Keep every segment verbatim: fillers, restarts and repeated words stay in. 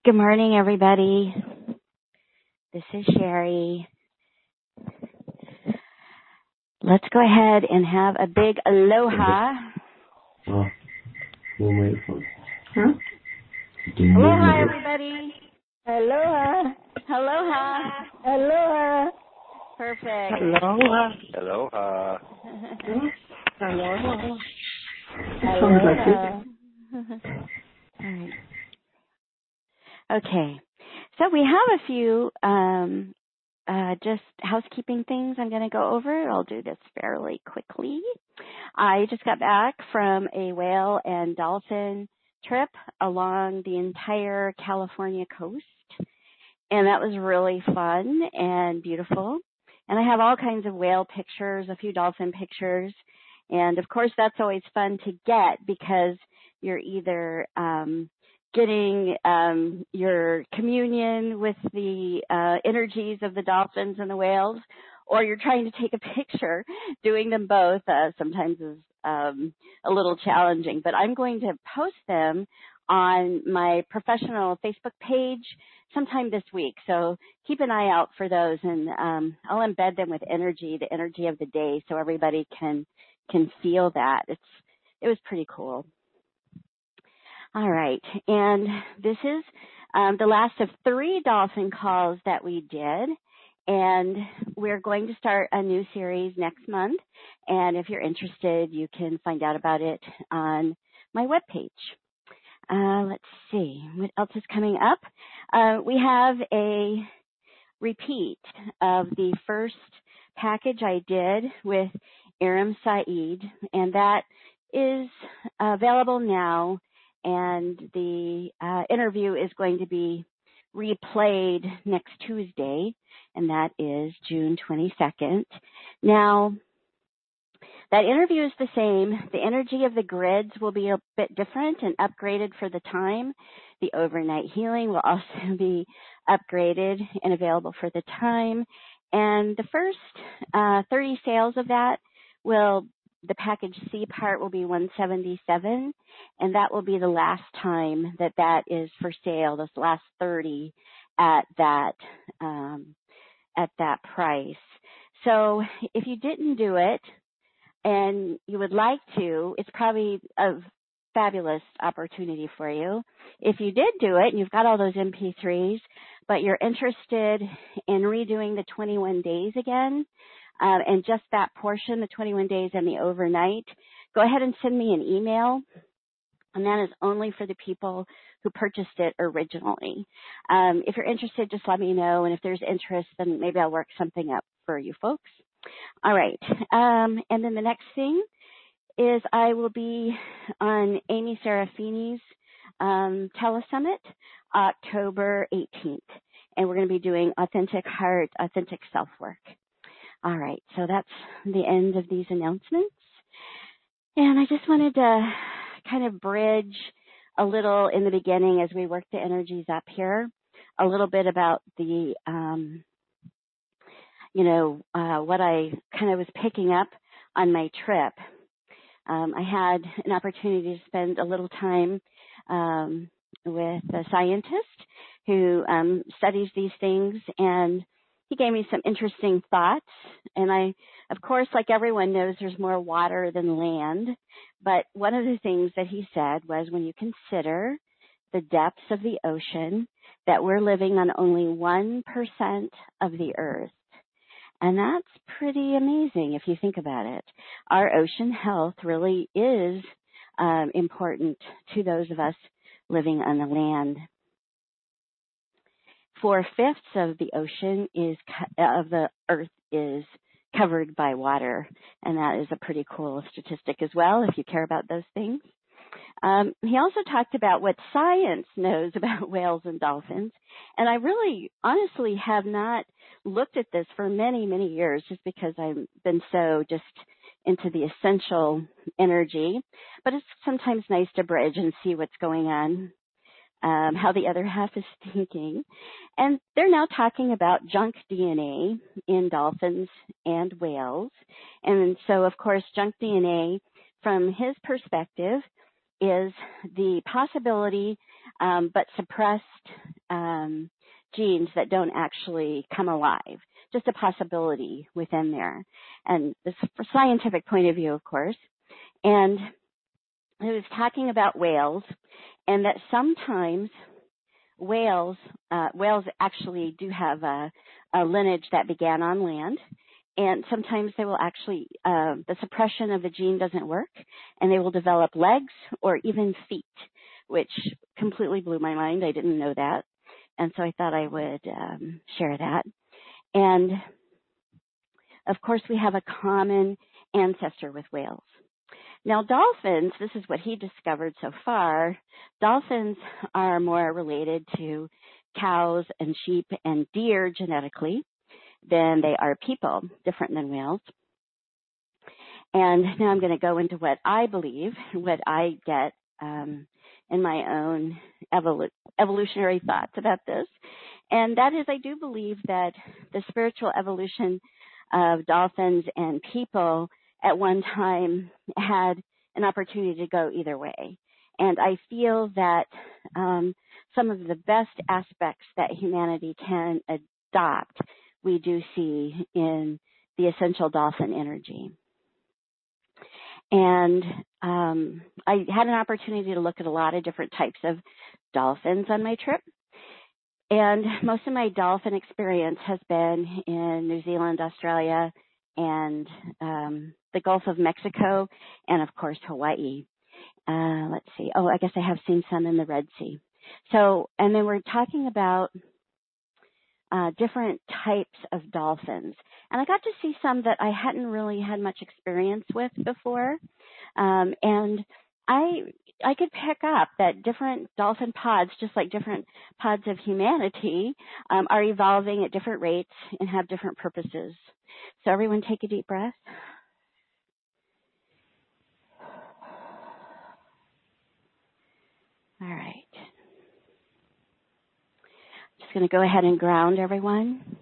Good morning, everybody. This is Sherry. Let's go ahead and have a big aloha. Oh, we'll wait for it. Huh? Aloha, everybody. Aloha. Aloha. Aloha. Perfect. Aloha. Aloha. Aloha. Aloha. All right. Okay. So we have a few um, uh, just housekeeping things I'm going to go over. I'll do this fairly quickly. I just got back from a whale and dolphin trip along the entire California coast, and that was really fun and beautiful. And I have all kinds of whale pictures, a few dolphin pictures, and of course that's always fun to get because you're either um, getting um, your communion with the uh, energies of the dolphins and the whales, or you're trying to take a picture. Doing them both uh, sometimes is um, a little challenging, but I'm going to post them on my professional Facebook page sometime this week. So keep an eye out for those, and um, I'll embed them with energy, the energy of the day, so everybody can can feel that. It's it was pretty cool. All right, and this is um, the last of three dolphin calls that we did, and we're going to start a new series next month, and if you're interested, you can find out about it on my webpage. Uh, let's see, what else is coming up? Uh, we have a repeat of the first package I did with Aram Saeed, and that is available now. And the uh, interview is going to be replayed next Tuesday, and that is June twenty-second. Now, that interview is the same. The energy of the grids will be a bit different and upgraded for the time. The overnight healing will also be upgraded and available for the time. And the first uh, thirty sales of that will the package C part will be one seventy-seven, and that will be the last time that that is for sale, this last thirty at that um, at that price. So if you didn't do it and you would like to, it's probably a fabulous opportunity for you. If you did do it and you've got all those M P threes, but you're interested in redoing the twenty-one days again, Uh, and just that portion, the twenty-one days and the overnight, go ahead and send me an email. And that is only for the people who purchased it originally. Um, if you're interested, just let me know. And if there's interest, then maybe I'll work something up for you folks. All right. Um, and then the next thing is I will be on Amy Serafini's um, Telesummit, October eighteenth. And we're going to be doing Authentic Heart, Authentic Self-Work. All right, so that's the end of these announcements. And I just wanted to kind of bridge a little in the beginning as we work the energies up here, a little bit about the, um, you know, uh, what I kind of was picking up on my trip. Um, I had an opportunity to spend a little time um, with a scientist who um, studies these things, and he gave me some interesting thoughts. And I, of course, like everyone knows, there's more water than land. But one of the things that he said was when you consider the depths of the ocean, that we're living on only one percent of the earth. And that's pretty amazing if you think about it. Our ocean health really is um, important to those of us living on the land. Four-fifths of the ocean is of the earth is covered by water, and that is a pretty cool statistic as well if you care about those things. Um, he also talked about what science knows about whales and dolphins, and I really honestly have not looked at this for many, many years just because I've been so just into the essential energy, but it's sometimes nice to bridge and see what's going on. Um, how the other half is thinking. And they're now talking about junk D N A in dolphins and whales. And so, of course, junk D N A, from his perspective, is the possibility um, but suppressed um, genes that don't actually come alive. Just a possibility within there. And this is from a scientific point of view, of course. And it was talking about whales, and that sometimes whales, uh, whales actually do have a, a lineage that began on land. And sometimes they will actually, uh, the suppression of the gene doesn't work, and they will develop legs or even feet, which completely blew my mind. I didn't know that. And so I thought I would um, share that. And, of course, we have a common ancestor with whales. Now, dolphins, this is what he discovered so far, dolphins are more related to cows and sheep and deer genetically than they are people, different than whales. And now I'm going to go into what I believe, what I get um, in my own evolu- evolutionary thoughts about this. And that is, I do believe that the spiritual evolution of dolphins and people at one time had an opportunity to go either way. And I feel that um, some of the best aspects that humanity can adopt, we do see in the essential dolphin energy. And um, I had an opportunity to look at a lot of different types of dolphins on my trip. And most of my dolphin experience has been in New Zealand, Australia, and um, the Gulf of Mexico, and of course Hawaii. Uh, let's see. Oh, I guess I have seen some in the Red Sea. So, and then we're talking about uh, different types of dolphins. And I got to see some that I hadn't really had much experience with before. Um, and I I could pick up that different dolphin pods, just like different pods of humanity, um, are evolving at different rates and have different purposes. So everyone take a deep breath. All right. Just going to go ahead and ground everyone.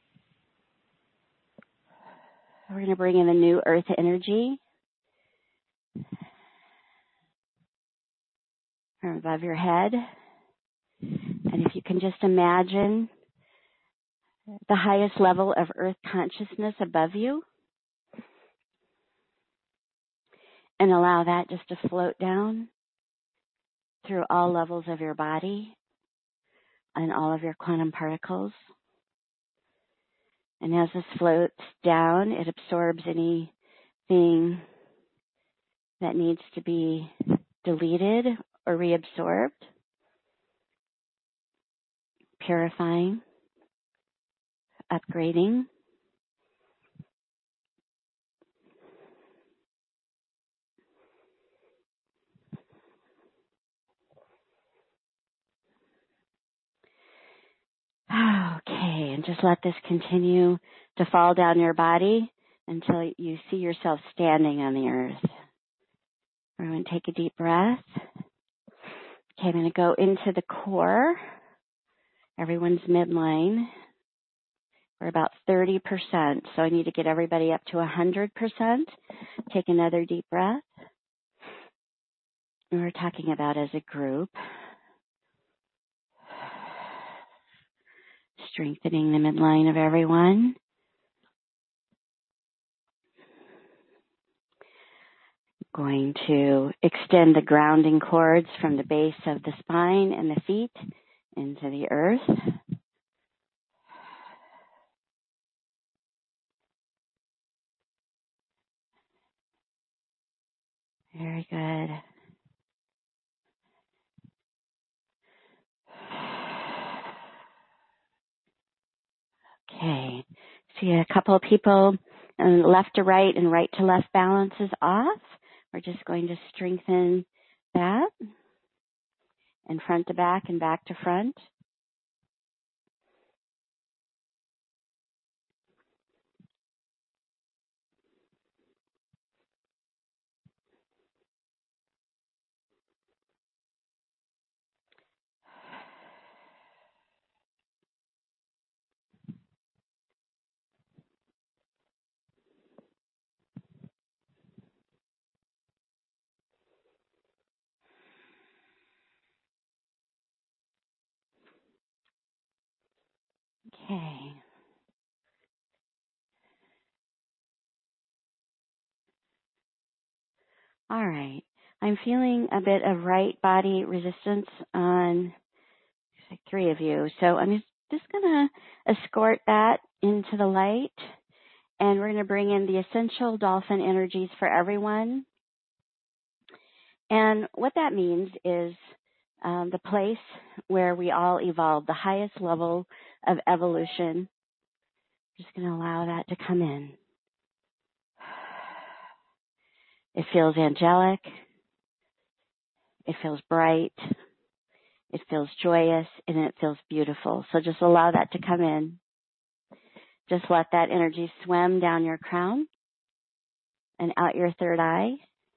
We're going to bring in the new earth energy from above your head. And if you can just imagine the highest level of earth consciousness above you, and allow that just to float down through all levels of your body and all of your quantum particles. And as this floats down, it absorbs anything that needs to be deleted or reabsorbed, purifying, upgrading. Okay, and just let this continue to fall down your body until you see yourself standing on the earth. Everyone take a deep breath. Okay, I'm going to go into the core, everyone's midline. We're about thirty percent, so I need to get everybody up to one hundred percent. Take another deep breath. And we're talking about as a group, strengthening the midline of everyone. Going to extend the grounding cords from the base of the spine and the feet into the earth. Very good. Okay. See a couple of people and left to right and right to left balance is off. We're just going to strengthen that. And front to back and back to front. Okay. All right. I'm feeling a bit of right body resistance on like three of you. So I'm just, just going to escort that into the light, and we're going to bring in the essential dolphin energies for everyone. And what that means is um, the place where we all evolve, the highest level of evolution. Just going to allow that to come in. It feels angelic. It feels bright. It feels joyous, and it feels beautiful. So just allow that to come in. Just let that energy swim down your crown and out your third eye.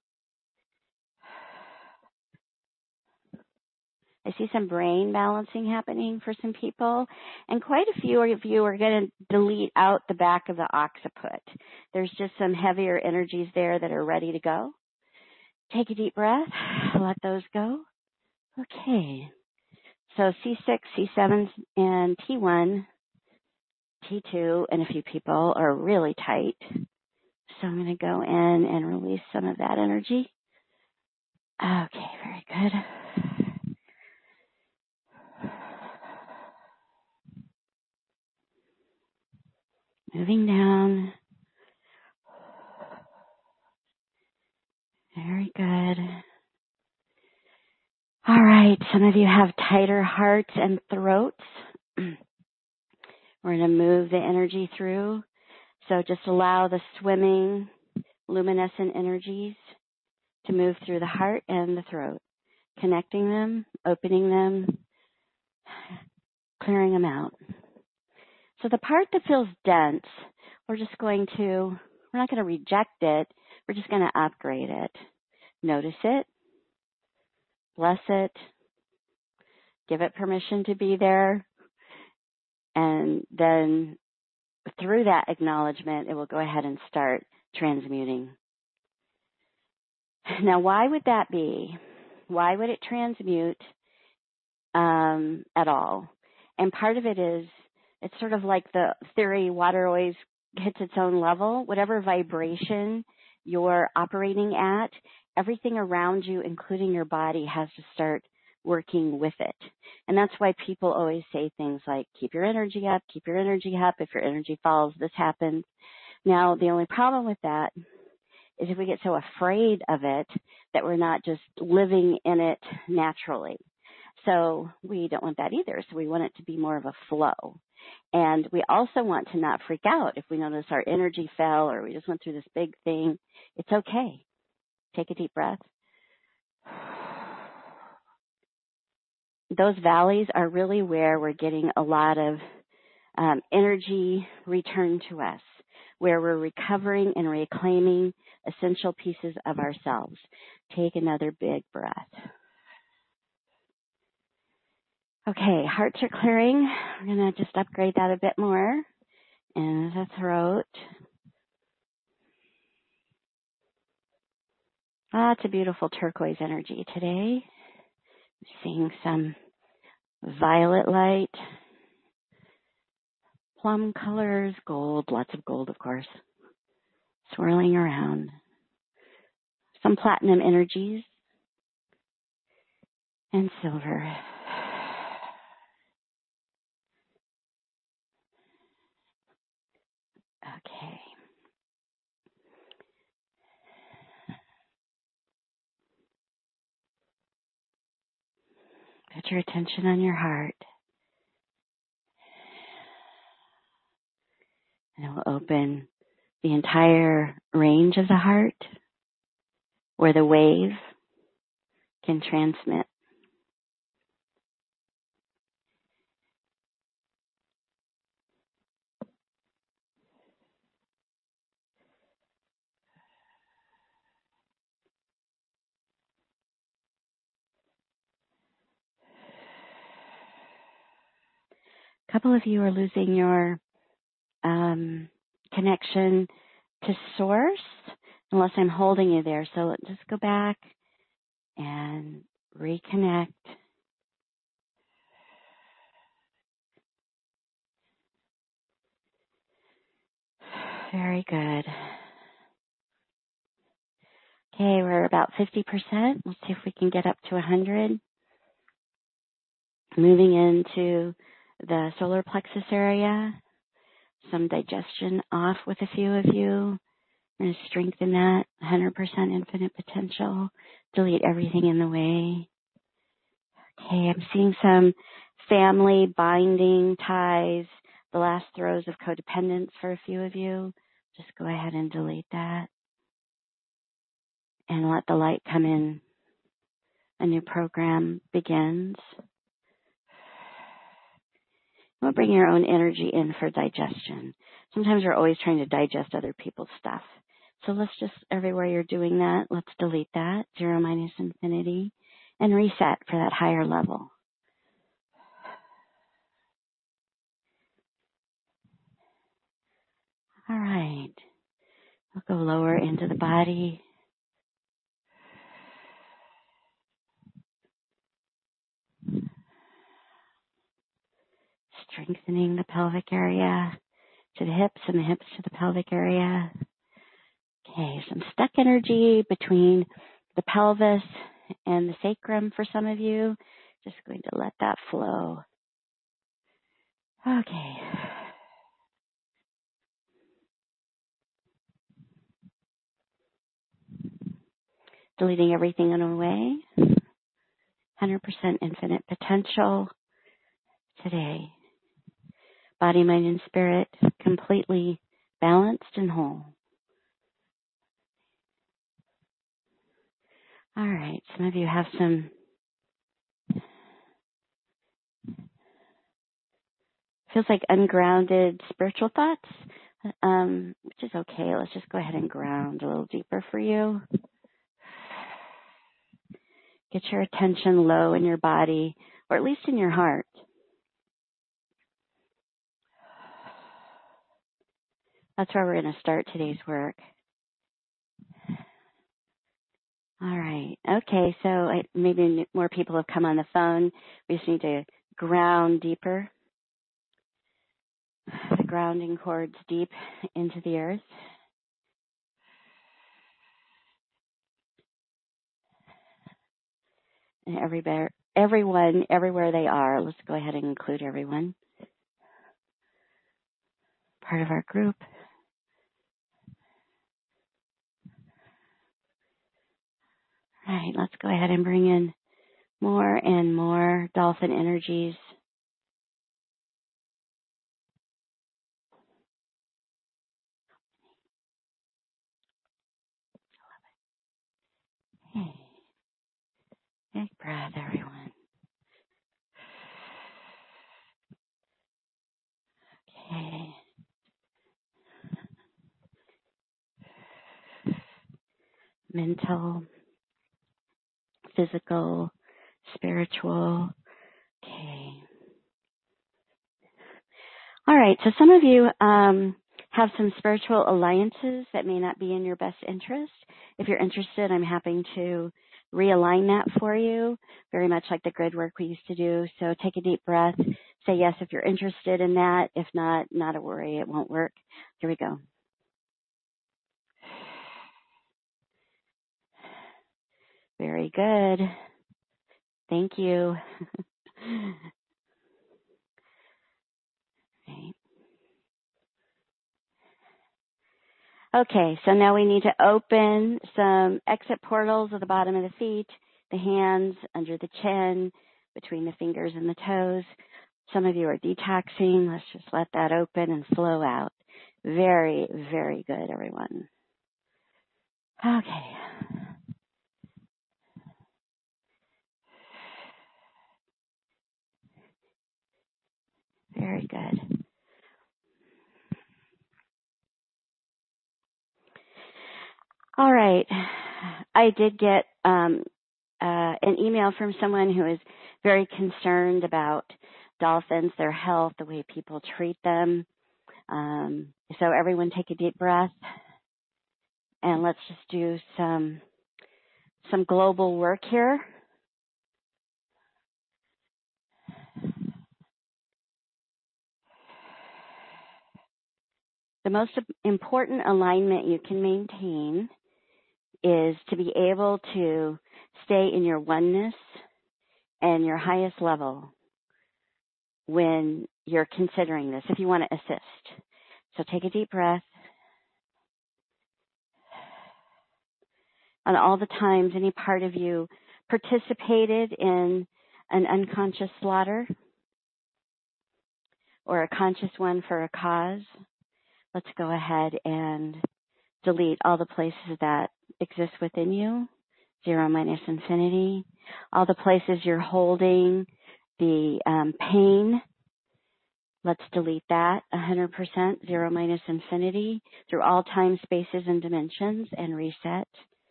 I see some brain balancing happening for some people, and quite a few of you are going to delete out the back of the occiput. There's just some heavier energies there that are ready to go. Take a deep breath. Let those go. Okay. So C six, C seven, and T one, T two, and a few people are really tight. So I'm going to go in and release some of that energy. Okay, very good. Moving down. Very good. All right, some of you have tighter hearts and throats. We're going to move the energy through. So just allow the swimming, luminescent energies to move through the heart and the throat, connecting them, opening them, clearing them out. So the part that feels dense, we're just going to, we're not going to reject it. We're just going to upgrade it. Notice it. Bless it. Give it permission to be there. And then through that acknowledgement, it will go ahead and start transmuting. Now, why would that be? Why would it transmute um, at all? And part of it is, it's sort of like the theory, water always hits its own level. Whatever vibration you're operating at, everything around you, including your body, has to start working with it. And that's why people always say things like, keep your energy up, keep your energy up. If your energy falls, this happens. Now, the only problem with that is if we get so afraid of it that we're not just living in it naturally. So we don't want that either. So we want it to be more of a flow. And we also want to not freak out if we notice our energy fell or we just went through this big thing. It's okay. Take a deep breath. Those valleys are really where we're getting a lot of um, energy returned to us, where we're recovering and reclaiming essential pieces of ourselves. Take another big breath. Okay, hearts are clearing. We're going to just upgrade that a bit more. In the throat. Ah, it's a beautiful turquoise energy today. I'm seeing some violet light, plum colors, gold, lots of gold, of course, swirling around. Some platinum energies and silver. Okay. Put your attention on your heart. And it will open the entire range of the heart where the wave can transmit. A couple of you are losing your um, connection to source unless I'm holding you there. So just go back and reconnect. Very good. Okay, we're about fifty percent. Let's see if we can get up to one hundred. Moving into the solar plexus area. Some digestion off with a few of you. We're going to strengthen that. one hundred percent infinite potential. Delete everything in the way. Okay, I'm seeing some family binding ties, the last throes of codependence for a few of you. Just go ahead and delete that. And let the light come in. A new program begins. We'll bring your own energy in for digestion. Sometimes we're always trying to digest other people's stuff. So let's just, everywhere you're doing that, let's delete that, zero minus infinity, and reset for that higher level. All right. We'll go lower into the body. Strengthening the pelvic area to the hips and the hips to the pelvic area. Okay, some stuck energy between the pelvis and the sacrum for some of you. Just going to let that flow. Okay. Deleting everything in a way. one hundred percent infinite potential today. Body, mind, and spirit completely balanced and whole. All right, some of you have some feels like ungrounded spiritual thoughts, um, which is okay. Let's just go ahead and ground a little deeper for you. Get your attention low in your body, or at least in your heart. That's where we're going to start today's work. All right. Okay, so I, maybe more people have come on the phone. We just need to ground deeper. The grounding cords deep into the earth. And everywhere, everyone, everywhere they are, let's go ahead and include everyone. Part of our group. All right, let's go ahead and bring in more and more dolphin energies. Hey, big breath, everyone. Okay. Mental, physical, spiritual. Okay. All right, so some of you um, have some spiritual alliances that may not be in your best interest. If you're interested, I'm happy to realign that for you, very much like the grid work we used to do. So take a deep breath, say yes if you're interested in that. If not, not a worry, it won't work. Here we go. Very good. Thank you. Okay. Okay, so now we need to open some exit portals at the bottom of the feet, the hands, under the chin, between the fingers and the toes. Some of you are detoxing. Let's just let that open and flow out. Very, very good, everyone. Okay. Very good. All right. I did get um, uh, an email from someone who is very concerned about dolphins, their health, the way people treat them. Um, so everyone take a deep breath, and let's just do some some global work here. the most important alignment you can maintain is to be able to stay in your oneness and your highest level when you're considering this, if you want to assist. So take a deep breath. On all the times any part of you participated in an unconscious slaughter or a conscious one for a cause, let's go ahead and delete all the places that exist within you, zero minus infinity, all the places you're holding the um, pain. Let's delete that, one hundred percent, zero minus infinity, through all time, spaces, and dimensions, and reset.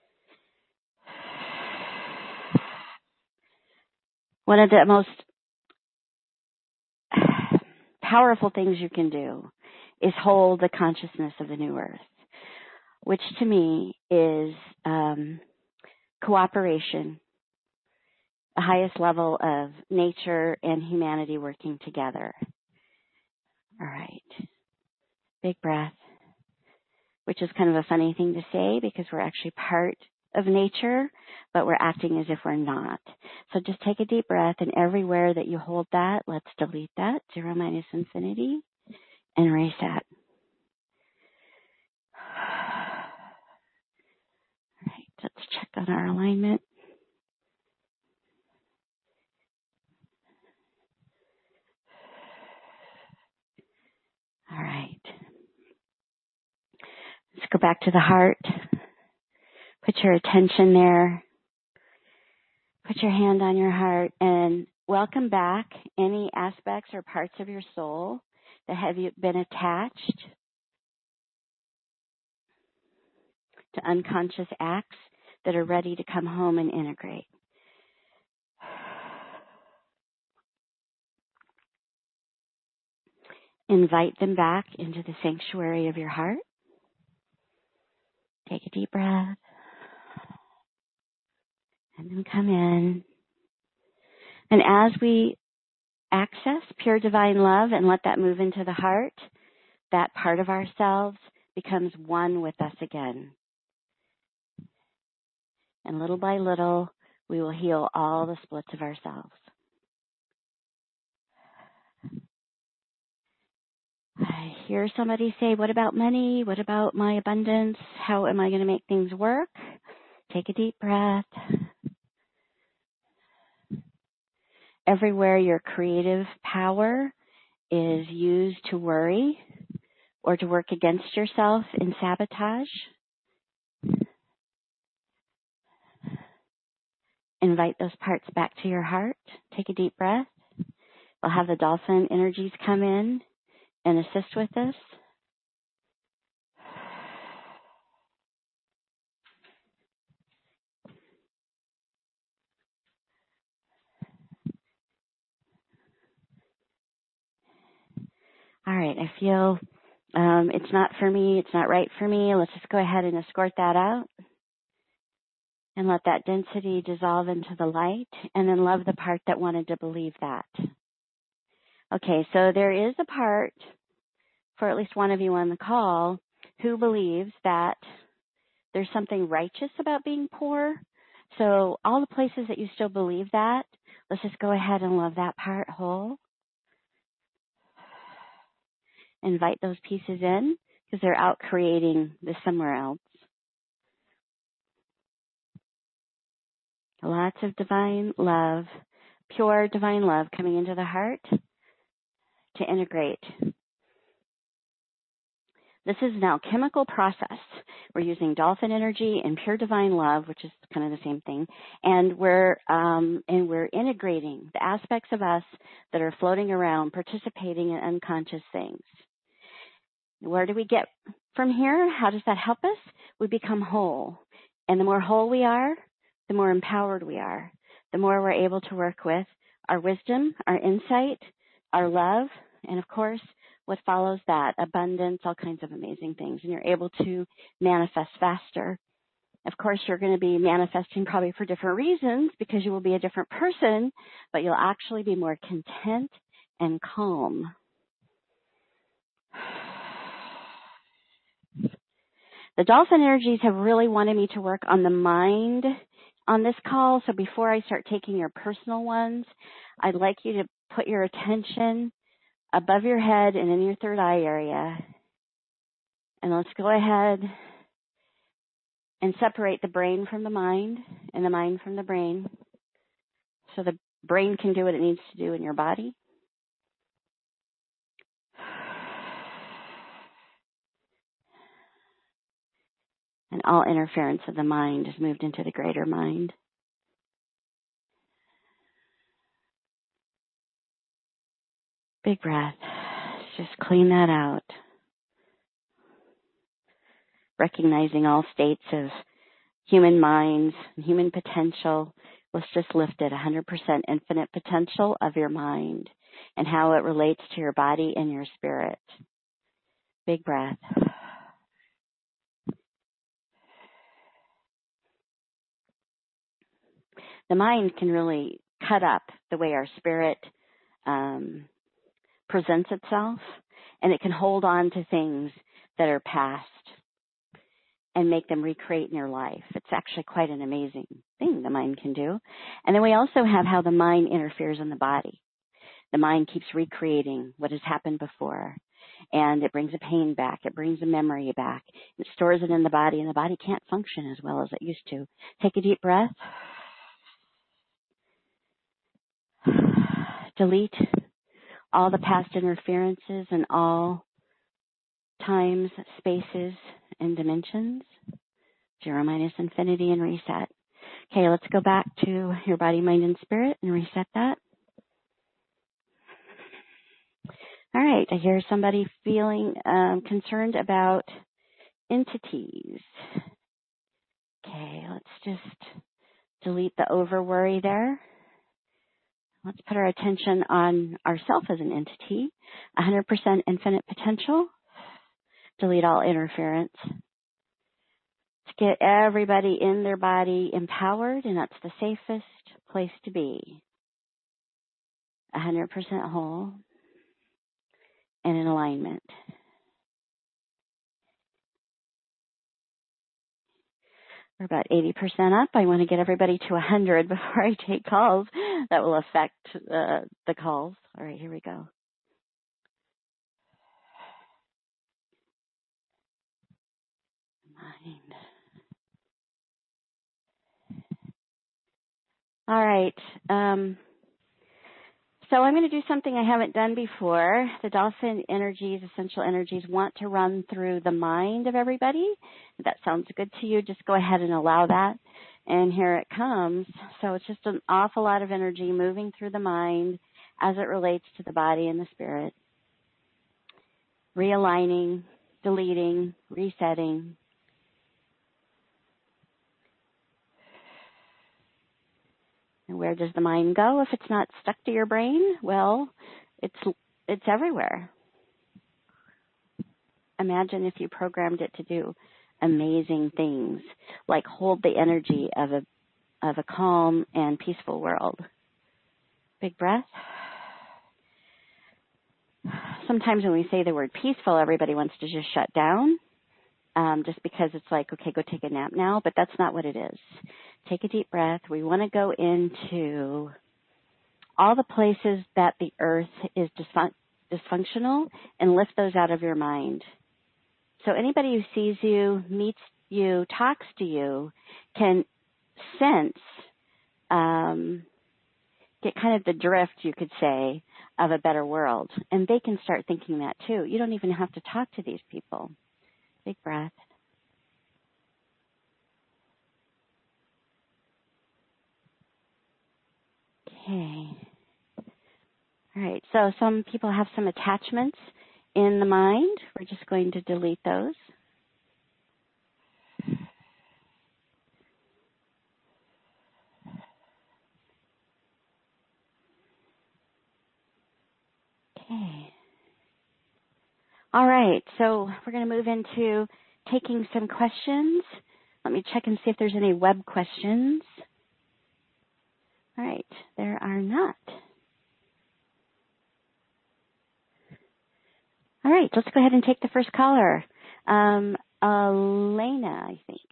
One of the most powerful things you can do is hold the consciousness of the new earth, which to me is um, cooperation, the highest level of nature and humanity working together. All right. Big breath, which is kind of a funny thing to say because we're actually part of nature, but we're acting as if we're not. So just take a deep breath, and everywhere that you hold that, let's delete that, zero minus infinity, and reset. All right, let's check on our alignment. All right. Let's go back to the heart. Put your attention there. Put your hand on your heart and welcome back any aspects or parts of your soul that have been attached to unconscious acts that are ready to come home and integrate. Invite them back into the sanctuary of your heart. Take a deep breath. And then come in. And as we access pure divine love and let that move into the heart, that part of ourselves becomes one with us again. And little by little, we will heal all the splits of ourselves. I hear somebody say, what about money? What about my abundance? How am I going to make things work? Take a deep breath. Everywhere your creative power is used to worry or to work against yourself in sabotage, invite those parts back to your heart. Take a deep breath. We'll have the dolphin energies come in and assist with this. All right, I feel um, it's not for me, it's not right for me. Let's just go ahead and escort that out and let that density dissolve into the light, and then love the part that wanted to believe that. Okay, so there is a part for at least one of you on the call who believes that there's something righteous about being poor. So all the places that you still believe that, let's just go ahead and love that part whole. Invite those pieces in because they're out creating this somewhere else. Lots of divine love, pure divine love coming into the heart to integrate. This is now a chemical process. We're using dolphin energy and pure divine love, which is kind of the same thing, and we're um, and we're integrating the aspects of us that are floating around, participating in unconscious things. Where do we get from here? How does that help us? We become whole, and the more whole we are, the more empowered we are. The more we're able to work with our wisdom, our insight, our love, and of course, what follows that, abundance, all kinds of amazing things. And you're able to manifest faster. Of course, you're going to be manifesting probably for different reasons because you will be a different person, but you'll actually be more content and calm. The dolphin energies have really wanted me to work on the mind on this call. So before I start taking your personal ones, I'd like you to put your attention above your head and in your third eye area. And let's go ahead and separate the brain from the mind and the mind from the brain so the brain can do what it needs to do in your body. And all interference of the mind is moved into the greater mind. Big breath. Just clean that out. Recognizing all states of human minds, human potential. Let's just lift it, one hundred percent infinite potential of your mind and how it relates to your body and your spirit. Big breath. The mind can really cut up the way our spirit um, presents itself, and it can hold on to things that are past and make them recreate in your life. It's actually quite an amazing thing the mind can do. And then we also have how the mind interferes in the body. The mind keeps recreating what has happened before, and it brings a pain back. It brings a memory back. It stores it in the body, and the body can't function as well as it used to. Take a deep breath. Delete all the past interferences in all times, spaces, and dimensions. Zero minus infinity and reset. Okay, let's go back to your body, mind, and spirit and reset that. All right, I hear somebody feeling um, concerned about entities. Okay, let's just delete the over worry there. Let's put our attention on ourself as an entity, one hundred percent infinite potential. Delete all interference. Let's get everybody in their body empowered, and that's the safest place to be. one hundred percent whole and in alignment. We're about eighty percent up. I want to get everybody to one hundred before I take calls. That will affect uh, the calls. All right, here we go. Mind. All right. Um, so I'm going to do something I haven't done before. The dolphin energies, essential energies, want to run through the mind of everybody. If that sounds good to you, just go ahead and allow that. And here it comes. So it's just an awful lot of energy moving through the mind as it relates to the body and the spirit. Realigning, deleting, resetting. And where does the mind go if it's not stuck to your brain? Well, it's it's everywhere. Imagine if you programmed it to do amazing things, like hold the energy of a of a calm and peaceful world. Big breath. Sometimes when we say the word peaceful, everybody wants to just shut down, um, just because it's like, okay, go take a nap now, but that's not what it is. Take a deep breath. We want to go into all the places that the earth is dysfun- dysfunctional and lift those out of your mind. So anybody who sees you, meets you, talks to you, can sense, um, get kind of the drift, you could say, of a better world. And they can start thinking that too. You don't even have to talk to these people. Big breath. Okay. All right. So some people have some attachments in the mind. We're just going to delete those. Okay. All right. So we're going to move into taking some questions. Let me check and see if there's any web questions. All right. There are not. All right, let's go ahead and take the first caller. Um, Elena, I think.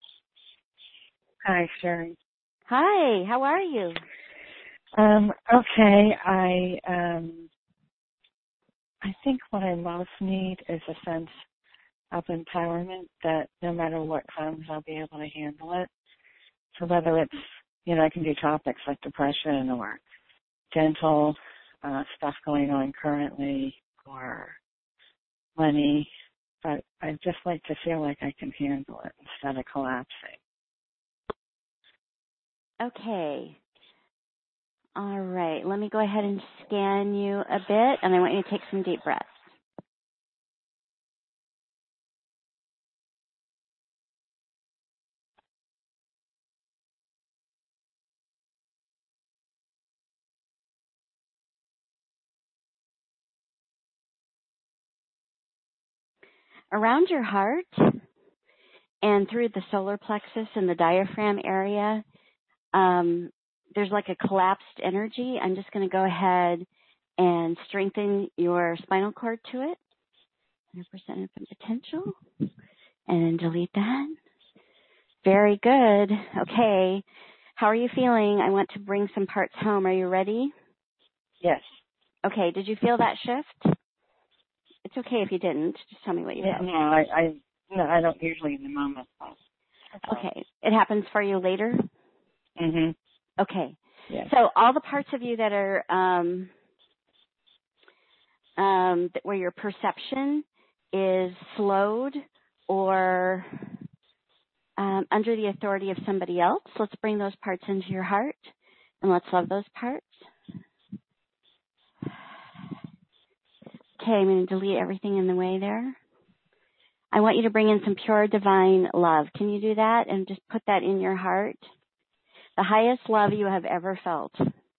Hi, Sherry. Hi, how are you? Um, okay, I um, I think what I most need is a sense of empowerment that no matter what comes, I'll be able to handle it. So whether it's, you know, I can do topics like depression or gentle uh, stuff going on currently or money, but I'd just like to feel like I can handle it instead of collapsing. Okay. All right. Let me go ahead and scan you a bit, and I want you to take some deep breaths. Around your heart and through the solar plexus and the diaphragm area, um, there's like a collapsed energy. I'm just going to go ahead and strengthen your spinal cord to it. one hundred percent open potential. And then delete that. Very good. Okay. How are you feeling? I want to bring some parts home. Are you ready? Yes. Okay. Did you feel that shift? It's okay if you didn't. Just tell me what you Yeah, felt. no, I, I, no, I don't usually in the moment. Okay. It happens for you later? Mhm. Okay. Yes. So all the parts of you that are um, um, where your perception is slowed or um, under the authority of somebody else, let's bring those parts into your heart and let's love those parts. Okay, I'm going to delete everything in the way there. I want you to bring in some pure divine love. Can you do that and just put that in your heart? The highest love you have ever felt.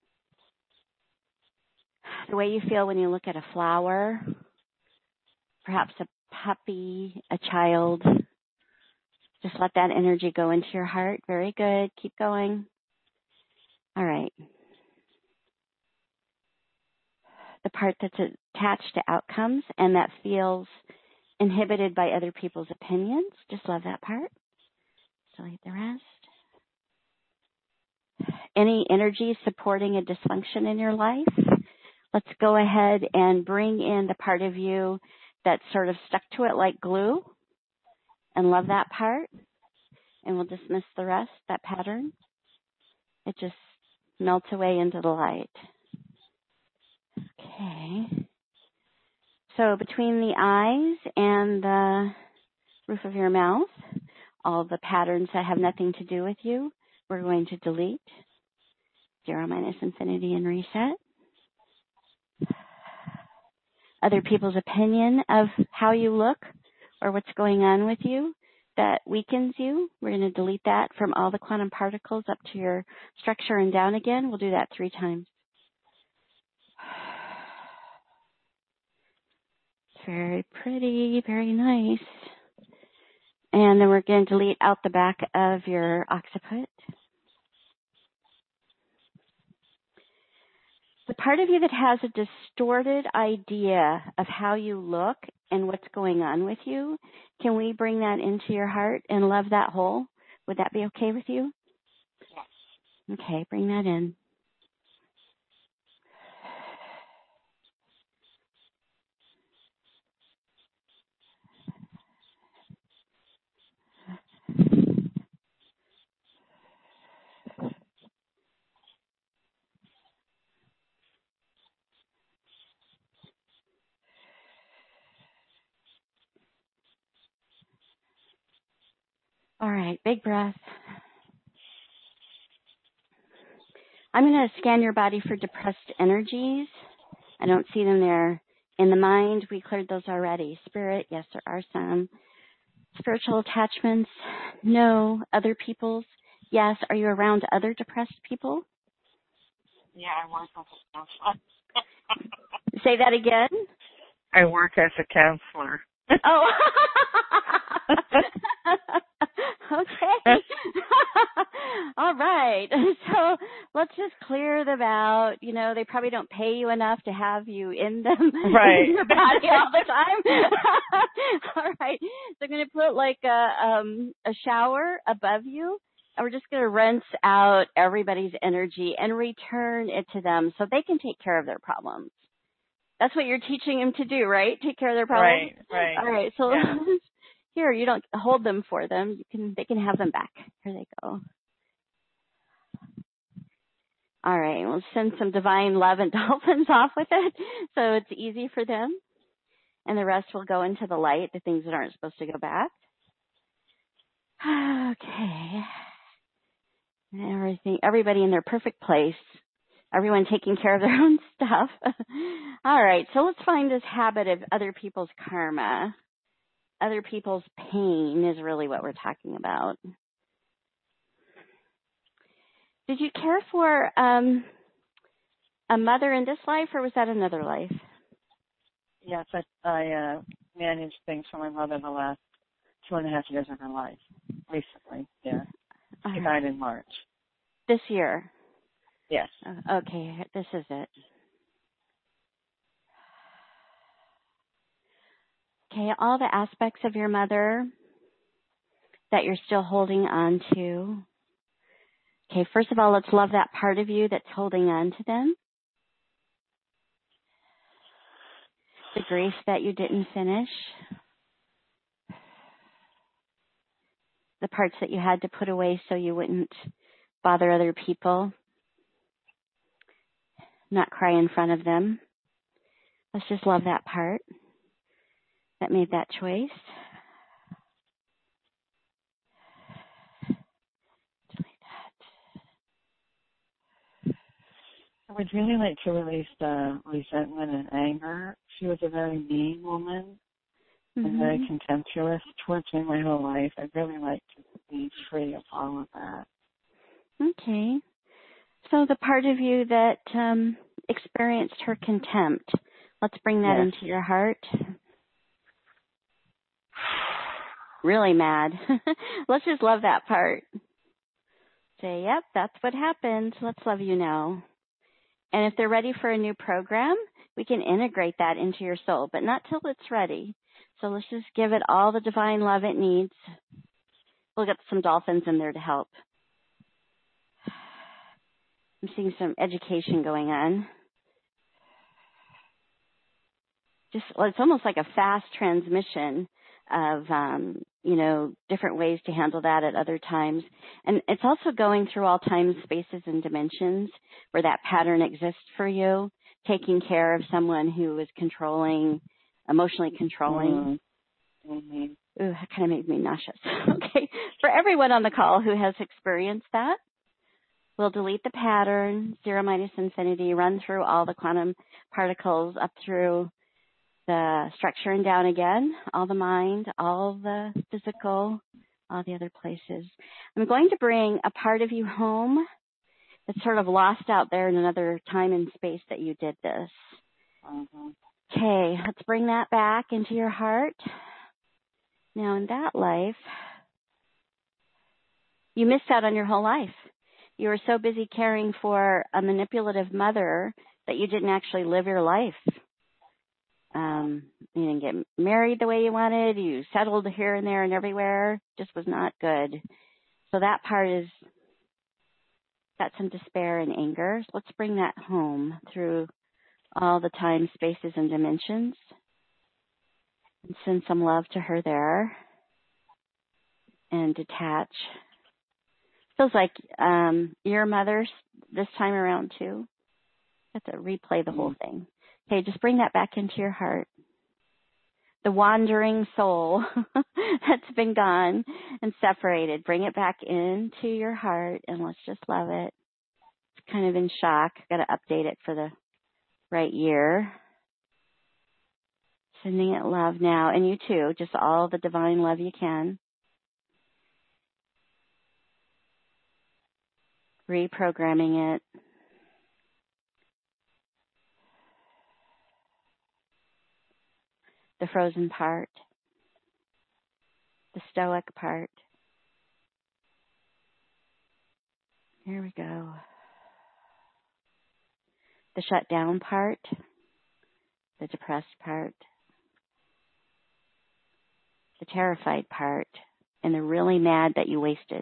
The way you feel when you look at a flower, perhaps a puppy, a child. Just let that energy go into your heart. Very good. Keep going. All right. The part that's attached to outcomes and that feels inhibited by other people's opinions. Just love that part. Delete the rest. Any energy supporting a dysfunction in your life, let's go ahead and bring in the part of you that's sort of stuck to it like glue and love that part. And we'll dismiss the rest, that pattern. It just melts away into the light. Okay. So between the eyes and the roof of your mouth, all the patterns that have nothing to do with you, we're going to delete. Zero minus infinity and reset. Other people's opinion of how you look or what's going on with you that weakens you, we're going to delete that from all the quantum particles up to your structure and down again. We'll do that three times. Very pretty, very nice. And then we're going to delete out the back of your occiput. The part of you that has a distorted idea of how you look and what's going on with you, can we bring that into your heart and love that whole? Would that be okay with you? Yes. Okay, bring that in. All right, big breath. I'm going to scan your body for depressed energies. I don't see them there. In the mind, we cleared those already. Spirit, yes, there are some. Spiritual attachments, no. Other people's, yes. Are you around other depressed people? Yeah, I work as a counselor. Say that again. I work as a counselor. Oh. Okay. All All right. So let's just clear them out. You know, they probably don't pay you enough to have you in them right. in your body all the time. All right. So I'm going to put like a um a shower above you, and we're just going to rinse out everybody's energy and return it to them so they can take care of their problems. That's what you're teaching them to do, right? Take care of their problems. Right, right. All right. So yeah. here, you don't hold them for them. You can they can have them back. Here they go. All right, we'll send some divine love and dolphins off with it so it's easy for them. And the rest will go into the light, the things that aren't supposed to go back. Okay. Everything, everybody in their perfect place. Everyone taking care of their own stuff. All right, so let's find this habit of other people's karma. Other people's pain is really what we're talking about. Did you care for um, a mother in this life, or was that another life? Yes, I, I uh, managed things for my mother the last two and a half years of her life, recently, yeah. She died in March. This year? Yes. Uh, okay, this is it. Okay, all the aspects of your mother that you're still holding on to. Okay, first of all, let's love that part of you that's holding on to them. The grief that you didn't finish. The parts that you had to put away so you wouldn't bother other people. Not cry in front of them. Let's just love that part that made that choice. I would really like to release the resentment and anger. She was a very mean woman mm-hmm. and very contemptuous towards me my whole life. I'd really like to be free of all of that. Okay. So the part of you that um, experienced her contempt, let's bring that yes. into your heart. Really mad. Let's just love that part. Say, yep, that's what happened. Let's love you now. And if they're ready for a new program, we can integrate that into your soul, but not till it's ready. So let's just give it all the divine love it needs. We'll get some dolphins in there to help. I'm seeing some education going on. Just, well, it's almost like a fast transmission of, um, you know, different ways to handle that at other times. And it's also going through all time, spaces, and dimensions where that pattern exists for you, taking care of someone who is controlling, emotionally controlling. Mm-hmm. Ooh, that kind of made me nauseous. Okay. For everyone on the call who has experienced that, we'll delete the pattern, zero minus infinity, run through all the quantum particles up through the structure and down again, all the mind, all the physical, all the other places. I'm going to bring a part of you home that's sort of lost out there in another time and space that you did this. Mm-hmm. Okay, let's bring that back into your heart. Now, in that life, you missed out on your whole life. You were so busy caring for a manipulative mother that you didn't actually live your life. Um, you didn't get married the way you wanted. You settled here and there and everywhere. Just was not good. So that part is got some despair and anger. So let's bring that home through all the time, spaces, and dimensions. And send some love to her there. And detach. Feels like um, your mother's this time around too. Have to replay the whole thing. Okay, just bring that back into your heart. The wandering soul that's been gone and separated, bring it back into your heart and let's just love it. It's kind of in shock. Got to update it for the right year. Sending it love now. And you too, just all the divine love you can. Reprogramming it. The frozen part, the stoic part, Here we go. The shut down part, the depressed part, the terrified part, and the really mad that you wasted.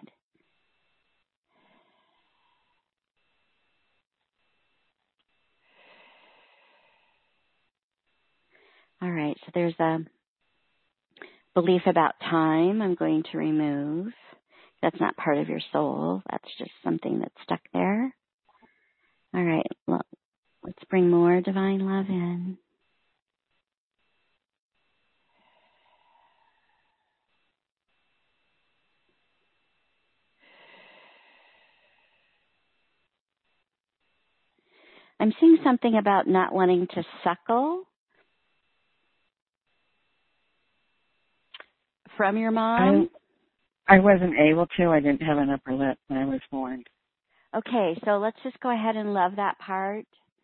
All right, so there's a belief about time I'm going to remove. That's not part of your soul. That's just something that's stuck there. All right, well, let's bring more divine love in. I'm seeing something about not wanting to suckle from your mom. I, I wasn't able to. I didn't have an upper lip when I was born. Okay, so let's just go ahead and love that part.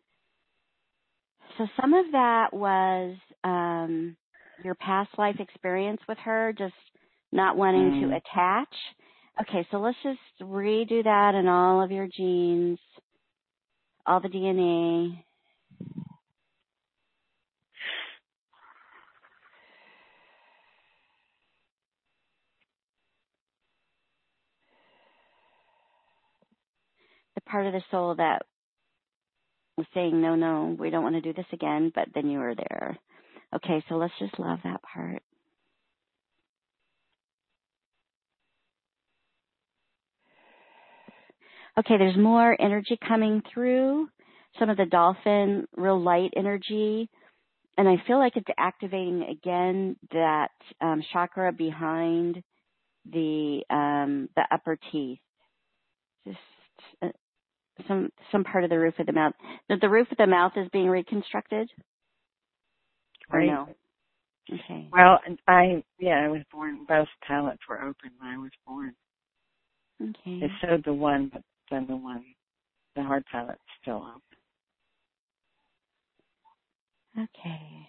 So some of that was um, your past life experience with her, just not wanting mm. to attach. Okay, so let's just redo that in all of your genes, all the D N A. The part of the soul that was saying, no, no, we don't want to do this again, but then you were there. Okay, so let's just love that part. Okay, there's more energy coming through, some of the dolphin, real light energy, and I feel like it's activating again that um, chakra behind the um, the upper teeth. Just uh, some some part of the roof of the mouth. The, the roof of the mouth is being reconstructed? Or right. no? Okay. Well, I, yeah, I was born, both palates were open when I was born. Okay. It showed the one, but then the one, the hard palate's still open. Okay.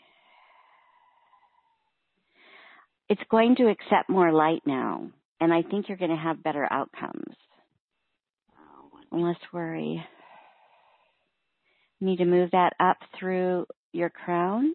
It's going to accept more light now, and I think you're going to have better outcomes. Oh, less worry. You need to move that up through your crown.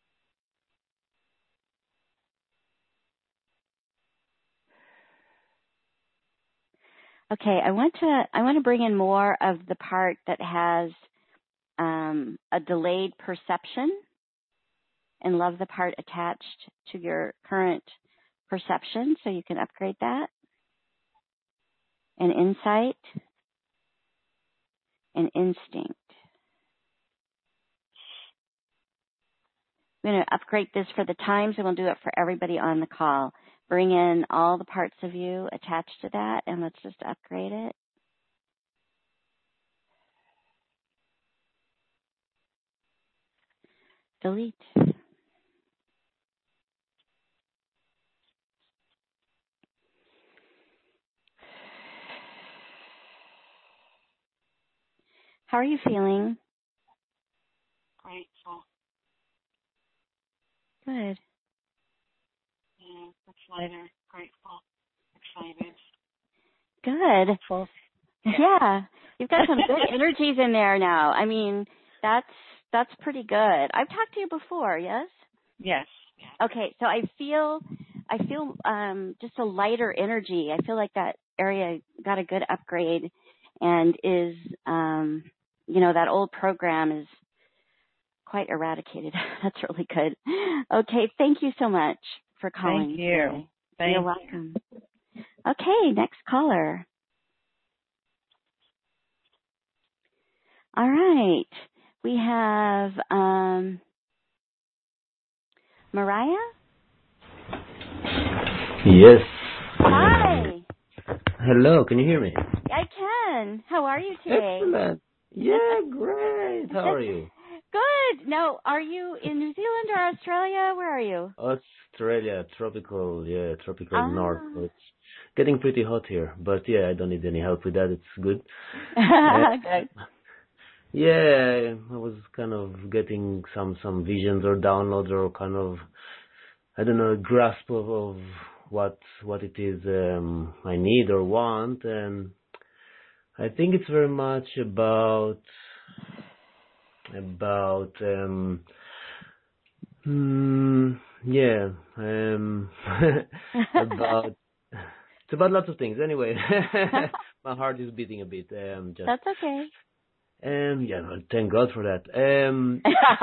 Okay, I want to I want to bring in more of the part that has um, a delayed perception, and love the part attached to your current perception, so you can upgrade that. And insight and instinct. I'm going to upgrade this for the times, and we'll do it for everybody on the call. Bring in all the parts of you attached to that, and let's just upgrade it. Delete. How are you feeling? Grateful. Good. Yeah, it's lighter. Grateful. Excited. Good. Hopeful. Yeah. yeah. You've got some good energies in there now. I mean, that's that's pretty good. I've talked to you before, yes? Yes. Okay, so I feel I feel um, just a lighter energy. I feel like that area got a good upgrade and is, um, you know, that old program is quite eradicated. That's really good. Okay, thank you so much for calling. Thank you. Today. Thank You're you. welcome. Okay, next caller. All right. We have um, Mariah? Yes. Hi. Hello, can you hear me? I can. How are you today? Excellent. Yeah, great. How are you? Good. Now, are you in New Zealand or Australia? Where are you? Australia, tropical, yeah, tropical ah. north. It's getting pretty hot here, but yeah, I don't need any help with that. It's good. Good. Yeah, I was kind of getting some some visions or downloads or kind of, I don't know, a grasp of, of what what it is um, I need or want, and I think it's very much about about um mm, yeah um about it's about lots of things. Anyway, my heart is beating a bit. Um, just That's okay. um yeah, well, thank God for that. Um,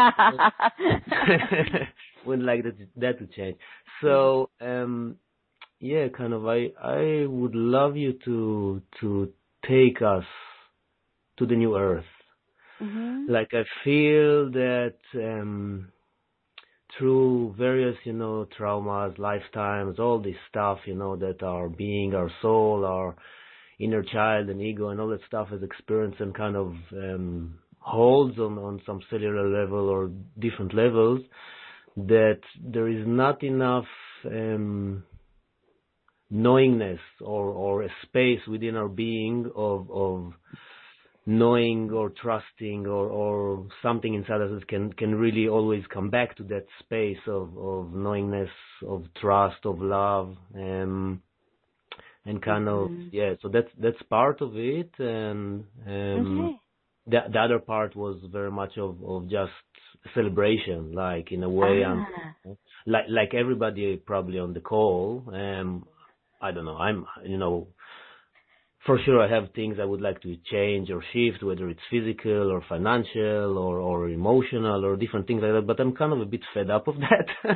wouldn't like that that to change. So um yeah, kind of. I I would love you to to take us to the new earth. Mhm. Like I feel that um, through various, you know, traumas, lifetimes, all this stuff, you know, that our being, our soul, our inner child and ego and all that stuff has experienced and kind of um, holds on, on some cellular level or different levels, that there is not enough um, knowingness or, or a space within our being of, of knowing or trusting or, or something inside us can can really always come back to that space of, of knowingness, of trust, of love, um, and kind of Mhm. yeah. So that's that's part of it, and um, Okay. the the other part was very much of, of just celebration, like in a way, I'm Ah. like like everybody probably on the call. Um, I don't know. I'm you know for sure, I have things I would like to change or shift, whether it's physical or financial or, or emotional or different things like that, but I'm kind of a bit fed up of that.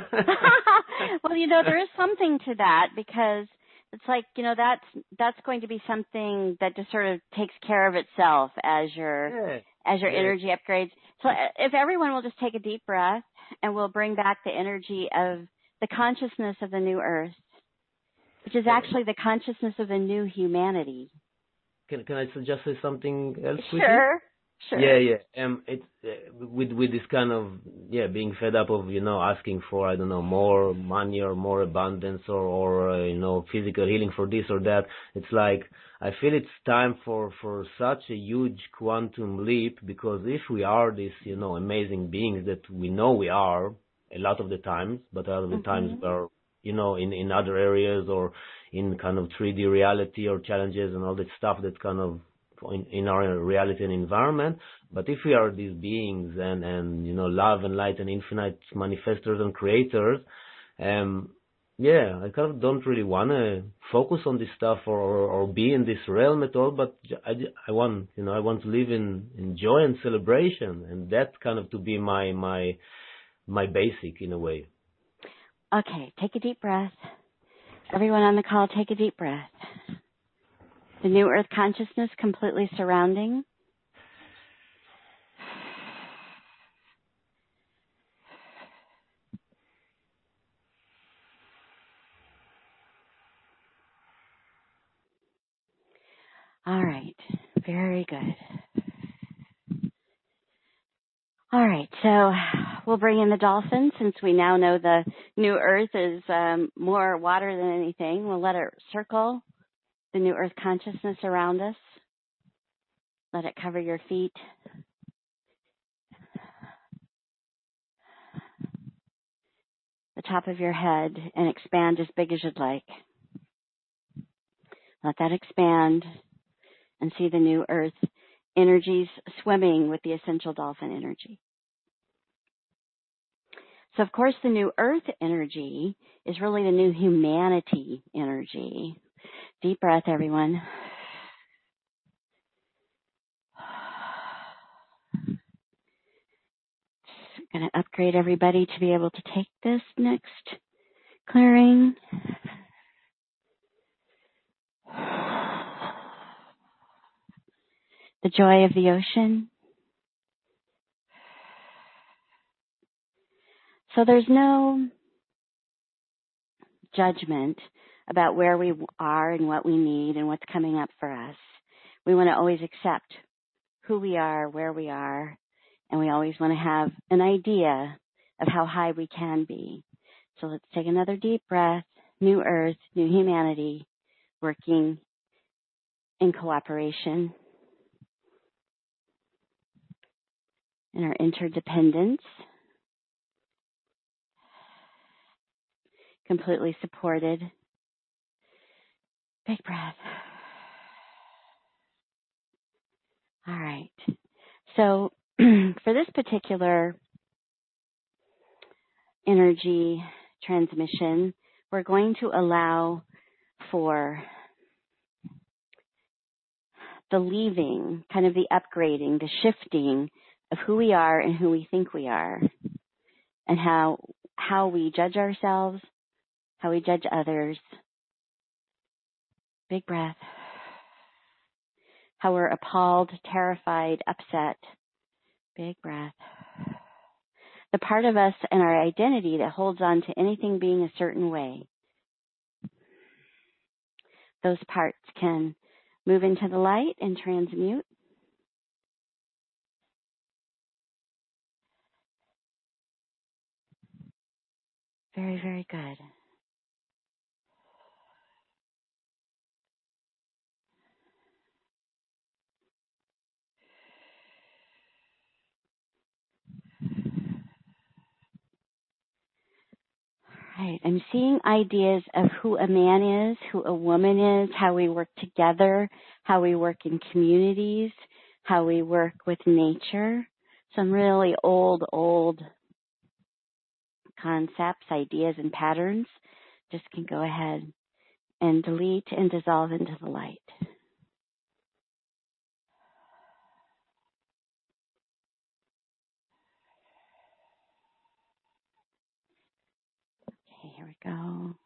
Well, you know, there is something to that because it's like, you know, that's that's going to be something that just sort of takes care of itself as your Yeah, as your yeah. energy upgrades. So uh, if everyone will just take a deep breath and we'll bring back the energy of the consciousness of the new earth, which is Uh, actually the consciousness of the new humanity. Can can I suggest say something else quickly? Sure. Yeah, Sure. yeah. Um, it's uh, with with this kind of yeah, being fed up of you know asking for I don't know more money or more abundance or or uh, you know physical healing for this or that. It's like I feel it's time for for such a huge quantum leap, because if we are these you know amazing beings that we know we are a lot of the times, but a lot of the times Mhm. we are you know in in other areas or in kind of three D reality or challenges and all that stuff that's kind of in, in our reality and environment. But if we are these beings and, and, you know, love and light and infinite manifestors and creators, um, yeah, I kind of don't really want to focus on this stuff or, or, or be in this realm at all, but I, I want, you know, I want to live in, in joy and celebration, and that's kind of to be my, my, my basic in a way. Okay, take a deep breath. Everyone on the call, take a deep breath. The new earth consciousness completely surrounding. All right, very good. All right, so we'll bring in the dolphin since we now know the new earth is um, more water than anything. We'll let it circle the new earth consciousness around us. Let it cover your feet. The top of your head and expand as big as you'd like. Let that expand and see the new earth energies swimming with the essential dolphin energy. So of course the new earth energy is really the new humanity energy. Deep breath, everyone. I'm going to upgrade everybody to be able to take this next clearing. The joy of the ocean. So there's no judgment about where we are and what we need and what's coming up for us. We want to always accept who we are, where we are, and we always want to have an idea of how high we can be. So let's take another deep breath. New earth, new humanity, working in cooperation in our interdependence. Completely supported. Big breath. All right. So for this particular energy transmission, we're going to allow for the leaving, kind of the upgrading, the shifting of who we are and who we think we are, and how how we judge ourselves, how we judge others. Big breath. How we're appalled, terrified, upset. Big breath. The part of us and our identity that holds on to anything being a certain way. Those parts can move into the light and transmute. Very, very good. Right. I'm seeing ideas of who a man is, who a woman is, how we work together, how we work in communities, how we work with nature. Some really old, old concepts, ideas, and patterns. Just can go ahead and delete and dissolve into the light. Okay, here we go.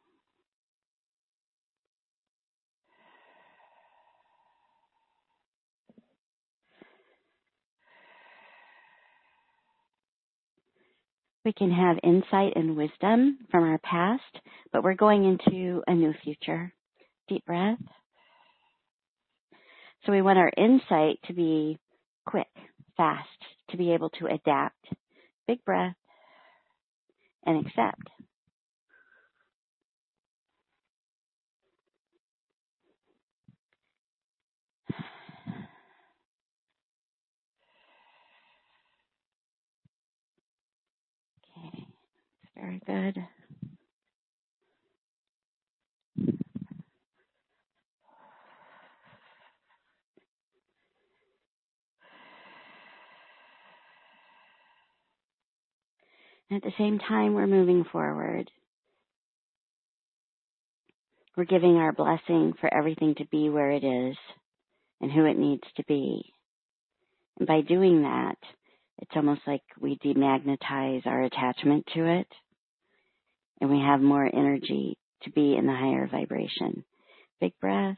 We can have insight and wisdom from our past, but we're going into a new future. Deep breath. So we want our insight to be quick, fast, to be able to adapt. Big breath and accept. Okay, very good. And at the same time, we're moving forward. We're giving our blessing for everything to be where it is and who it needs to be. And by doing that, it's almost like we demagnetize our attachment to it, and we have more energy to be in the higher vibration. Big breath.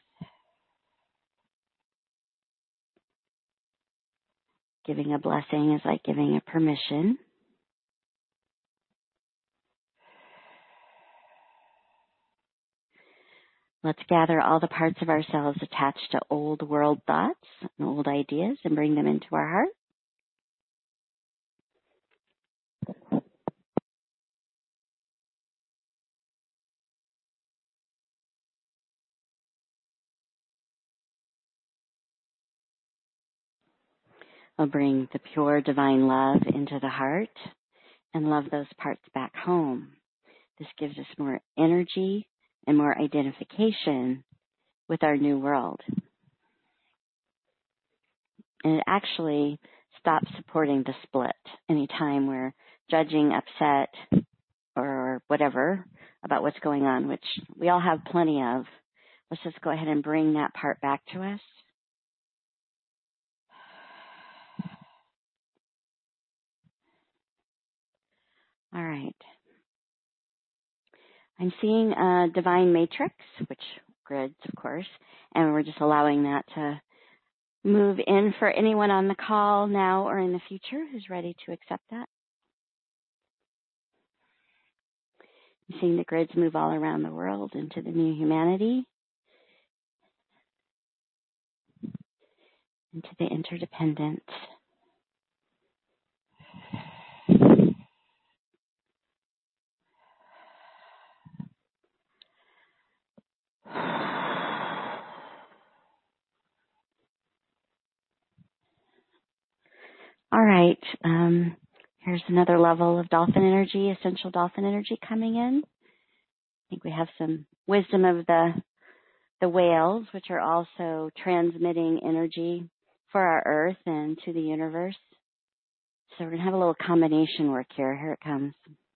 Giving a blessing is like giving a permission. Let's gather all the parts of ourselves attached to old world thoughts and old ideas and bring them into our heart. We'll bring the pure divine love into the heart and love those parts back home. This gives us more energy and more identification with our new world. And it actually stops supporting the split. Anytime we're judging, upset, or whatever about what's going on, which we all have plenty of, let's just go ahead and bring that part back to us. All right. I'm seeing a divine matrix, which grids, of course, and we're just allowing that to move in for anyone on the call now or in the future who's ready to accept that. I'm seeing the grids move all around the world into the new humanity, into the interdependence. All right, um, here's another level of dolphin energy, essential dolphin energy coming in. I think we have some wisdom of the the whales, which are also transmitting energy for our Earth and to the universe. So we're going to have a little combination work here. Here it comes.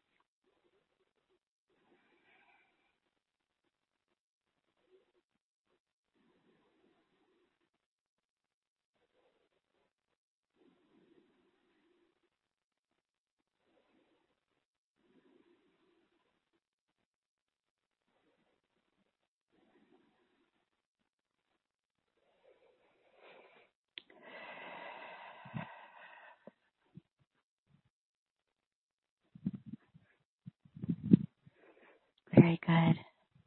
Very good.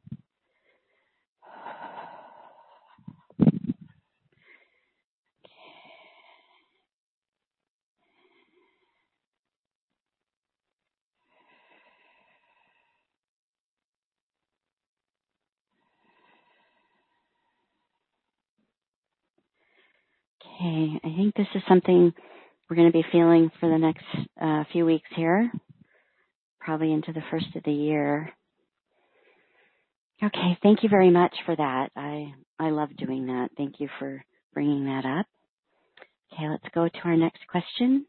Okay, I think this is something we're going to be feeling for the next uh, few weeks here, probably into the first of the year. Okay, thank you very much for that. I, I love doing that. Thank you for bringing that up. Okay, let's go to our next question.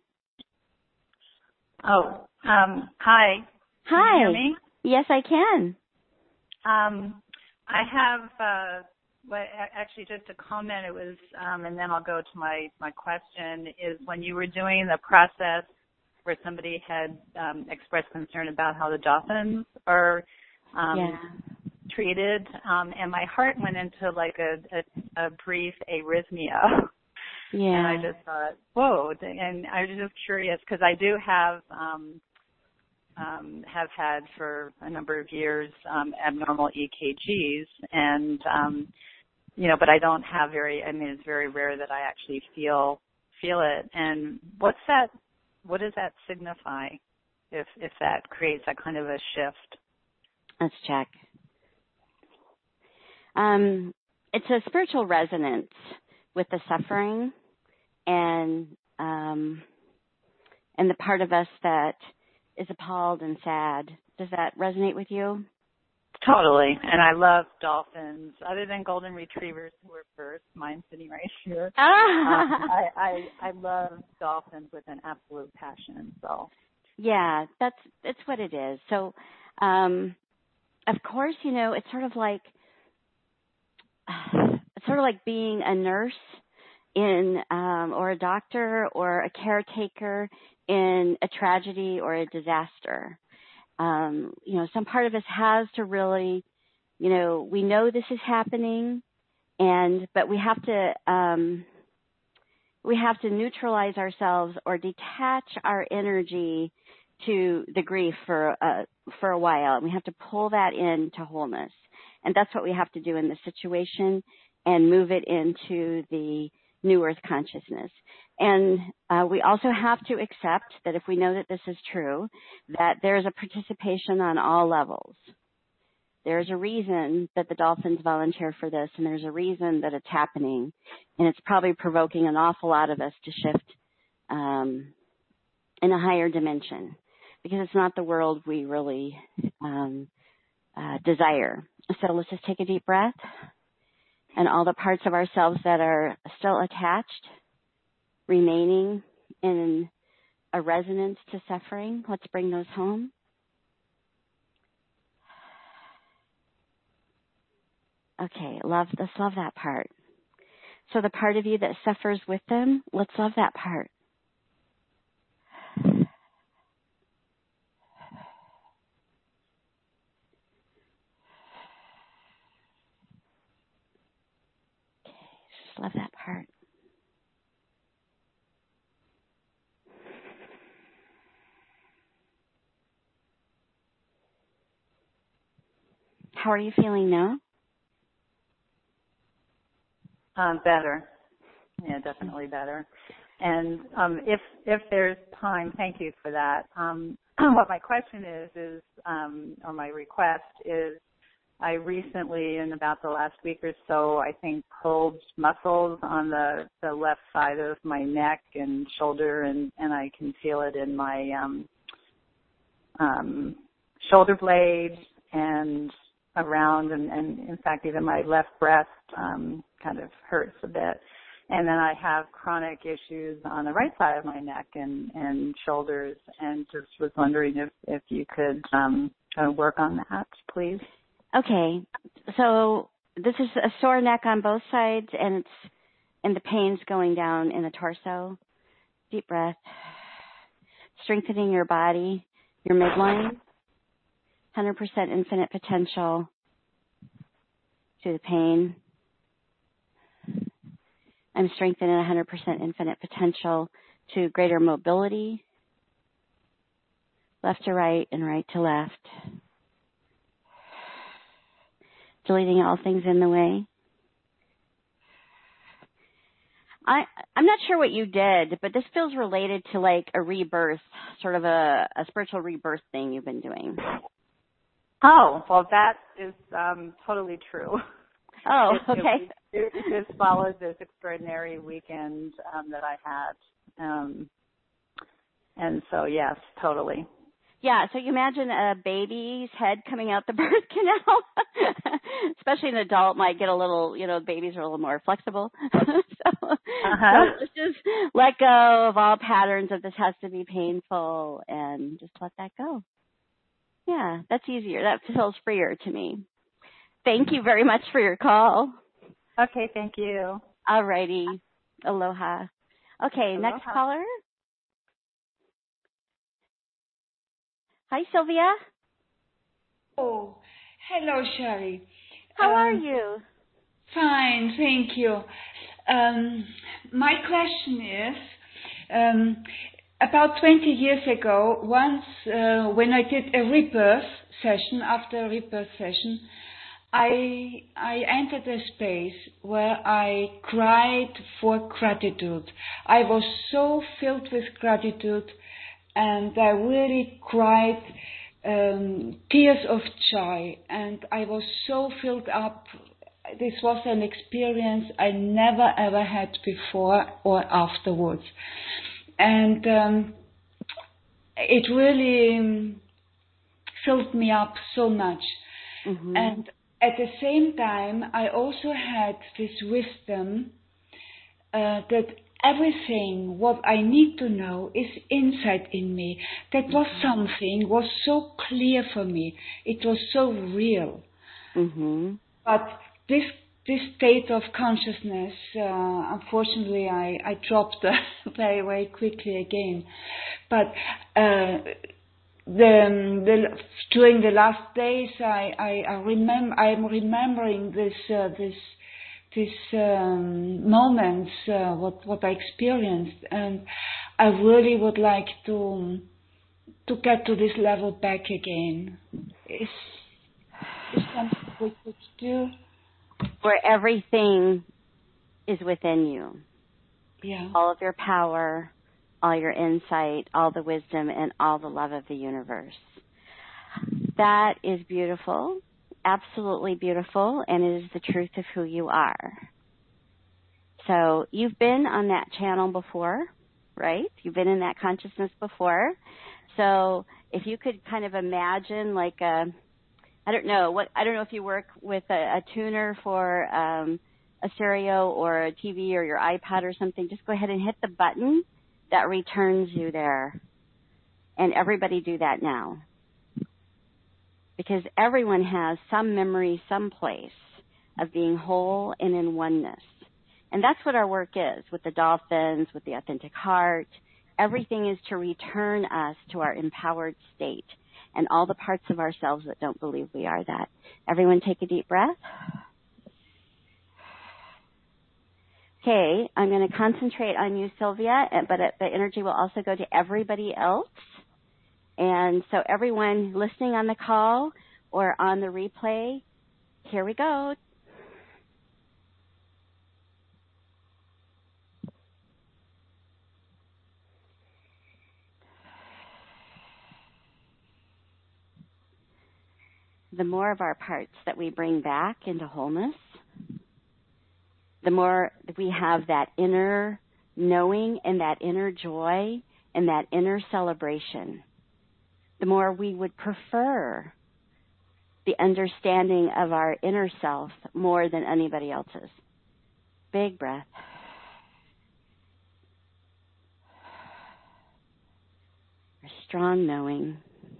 Oh, um, hi. Hi. Can you hear me? Yes, I can. Um, I have, uh, well, actually just a comment. It was, um, and then I'll go to my, my question, is when you were doing the process where somebody had um, expressed concern about how the dolphins are um, yeah. treated, um, and my heart went into like a, a, a brief arrhythmia. Yeah. And I just thought, whoa. And I was just curious because I do have, um, um, have had for a number of years um, abnormal E K Gs, and um, you know, but I don't have very. I mean, it's very rare that I actually feel feel it. And what's that? What does that signify? If if that creates that kind of a shift? Let's check. Um, it's a spiritual resonance with the suffering and um, and the part of us that is appalled and sad. Does that resonate with you? Totally. And I love dolphins. Other than golden retrievers who were first, mine sitting right here. Ah. um, I, I I love dolphins with an absolute passion. So. Yeah, that's that's what it is. So, um, of course, you know, it's sort of like it's sort of like being a nurse in um, or a doctor or a caretaker in a tragedy or a disaster. Um, you know, some part of us has to really, you know, we know this is happening, and but we have to um, we have to neutralize ourselves or detach our energy to the grief for uh, for a while, and we have to pull that into wholeness, and that's what we have to do in this situation, and move it into the New Earth consciousness. And uh, we also have to accept that if we know that this is true, that there's a participation on all levels. There's a reason that the dolphins volunteer for this, and there's a reason that it's happening, and it's probably provoking an awful lot of us to shift um, in a higher dimension, because it's not the world we really um, uh, desire. So let's just take a deep breath. And all the parts of ourselves that are still attached, remaining in a resonance to suffering, let's bring those home. Okay, love, let's love that part. So the part of you that suffers with them, let's love that part. Okay, just love that part. How are you feeling now? Um, better. Yeah, definitely better. And um, if if there's time, thank you for that. Um, what my question is is, um, or my request is, I recently, in about the last week or so, I think pulled muscles on the, the left side of my neck and shoulder, and, and I can feel it in my um, um, shoulder blades and around, and, and in fact even my left breast um, kind of hurts a bit. and then I have chronic issues on the right side of my neck and, and shoulders, and just was wondering if, if you could um, uh, work on that, please. Okay. So this is a sore neck on both sides, and it's and the pain's going down in the torso. Deep breath. Strengthening your body, your midline. one hundred percent infinite potential to the pain. I'm strengthening one hundred percent infinite potential to greater mobility, left to right and right to left. Deleting all things in the way. I, I'm not sure what you did, but this feels related to like a rebirth, sort of a, a spiritual rebirth thing you've been doing. Oh, well, that is um, totally true. Oh, it, okay. It, it just followed this extraordinary weekend um, that I had. Um, and so, yes, totally. Yeah, so you imagine a baby's head coming out the birth canal, especially an adult might get a little, you know, babies are a little more flexible. so, uh-huh. so let's just let go of all patterns of this has to be painful and just let that go. Yeah, that's easier. That feels freer to me. Thank you very much for your call. Okay, thank you. All righty. Aloha. Okay, Aloha. Next caller. Hi, Sylvia. Oh, hello, Sherry. How um, are you? Fine, thank you. Um, my question is, um, about twenty years ago, once uh, when I did a rebirth session, after a rebirth session, I I entered a space where I cried for gratitude. I was so filled with gratitude, and I really cried um, tears of joy, and I was so filled up. This was an experience I never ever had before or afterwards, and um, it really um, filled me up so much. Mm-hmm. And at the same time, I also had this wisdom uh, that everything what I need to know is inside in me. That was mm-hmm. something was so clear for me. It was so real. Mm-hmm. But this this state of consciousness, uh, unfortunately, I, I dropped uh, very very quickly again. But uh, the, the during the last days, I I, I remember I'm remembering this uh, this. These um, moments, uh, what what I experienced, and I really would like to to get to this level back again. Is is something we could do? Where everything is within you. Yeah. All of your power, all your insight, all the wisdom, and all the love of the universe. That is beautiful. Absolutely beautiful, and it is the truth of who you are. So you've been on that channel before, right? You've been in that consciousness before. So if you could kind of imagine like a, I don't know, what I don't know if you work with a, a tuner for um, a stereo or a T V or your iPod or something, just go ahead and hit the button that returns you there. And everybody do that now. Because everyone has some memory, some place of being whole and in oneness. And that's what our work is with the dolphins, with the authentic heart. Everything is to return us to our empowered state and all the parts of ourselves that don't believe we are that. Everyone take a deep breath. Okay, I'm going to concentrate on you, Sylvia, but the energy will also go to everybody else. And so everyone listening on the call or on the replay, here we go. The more of our parts that we bring back into wholeness, the more we have that inner knowing and that inner joy and that inner celebration, the more we would prefer the understanding of our inner self more than anybody else's. Big breath. strong knowing.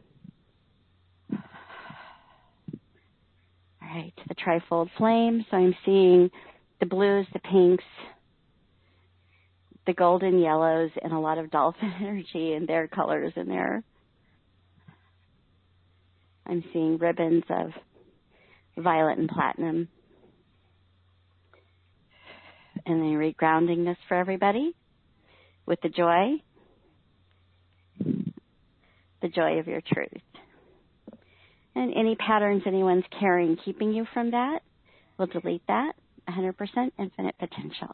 All right, the trifold flame. So I'm seeing the blues, the pinks, the golden yellows, and a lot of dolphin energy and their colors in there. I'm seeing ribbons of violet and platinum. And then regrounding this for everybody with the joy, the joy of your truth. And any patterns anyone's carrying keeping you from that, we'll delete that. one hundred percent infinite potential.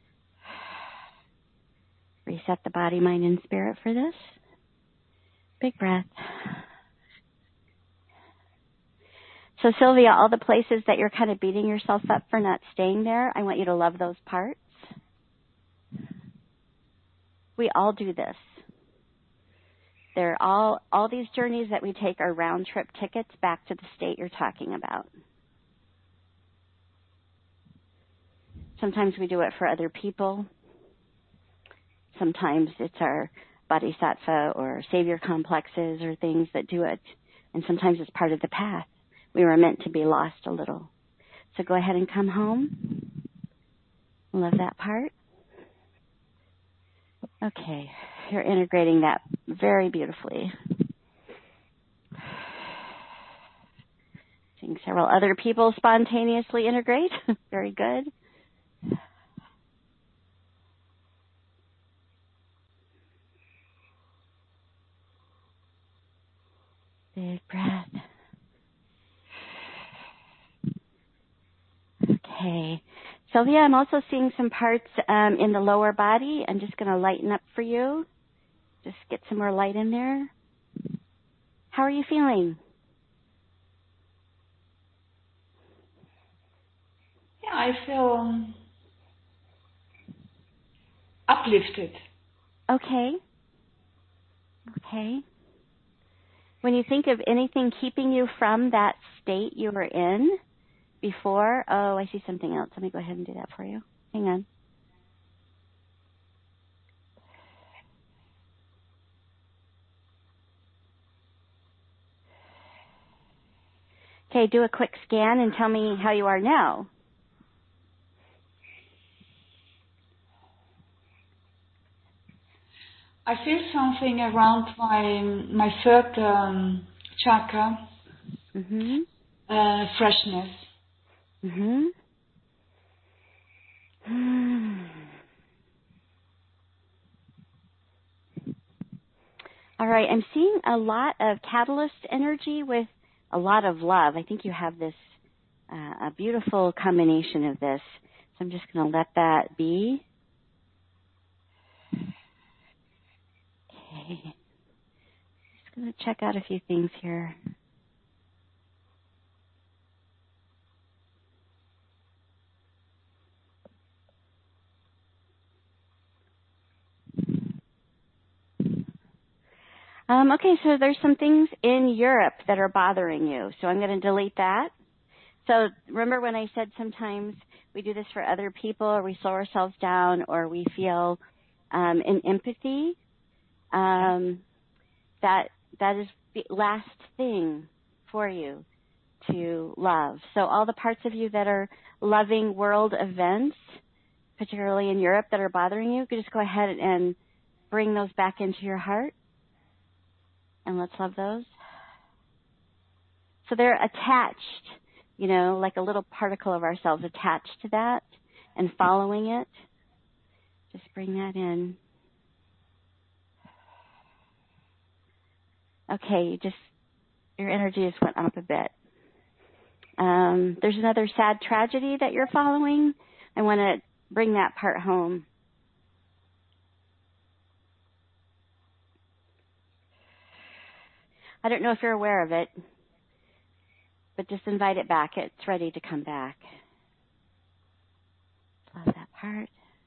Reset the body, mind, and spirit for this. Big breath. So Sylvia, all the places that you're kind of beating yourself up for not staying there, I want you to love those parts. We all do this. They're all, all these journeys that we take are round trip tickets back to the state you're talking about. Sometimes we do it for other people. Sometimes it's our bodhisattva or savior complexes or things that do it. And sometimes it's part of the path. We were meant to be lost a little. So go ahead and come home. Love that part. Okay, you're integrating that very beautifully. Seeing several other people spontaneously integrate. Very good. Big breath. Okay. Sylvia, I'm also seeing some parts um, in the lower body. I'm just going to lighten up for you. Just get some more light in there. How are you feeling? Yeah, I feel um, uplifted. Okay. Okay. When you think of anything keeping you from that state you were in before, oh, I see something else. Let me go ahead and do that for you. Hang on. Okay, do a quick scan and tell me how you are now. I feel something around my my third um, chakra. Mm-hmm. Uh, freshness. Mm-hmm. All right, I'm seeing a lot of catalyst energy with a lot of love. I think you have this, uh, a beautiful combination of this. So I'm just going to let that be. Okay. Just going to check out a few things here. Um, okay, so there's some things in Europe that are bothering you. So I'm going to delete that. So remember when I said sometimes we do this for other people or we slow ourselves down or we feel um, in empathy? Um, that that is the last thing for you to love. So all the parts of you that are loving world events, particularly in Europe, that are bothering you, you can just go ahead and bring those back into your heart. And let's love those. So they're attached, you know, like a little particle of ourselves attached to that and following it. Just bring that in. Okay, you just, your energy just went up a bit. Um, there's another sad tragedy that you're following. I want to bring that part home. I don't know if you're aware of it, but just invite it back. It's ready to come back. Love that part.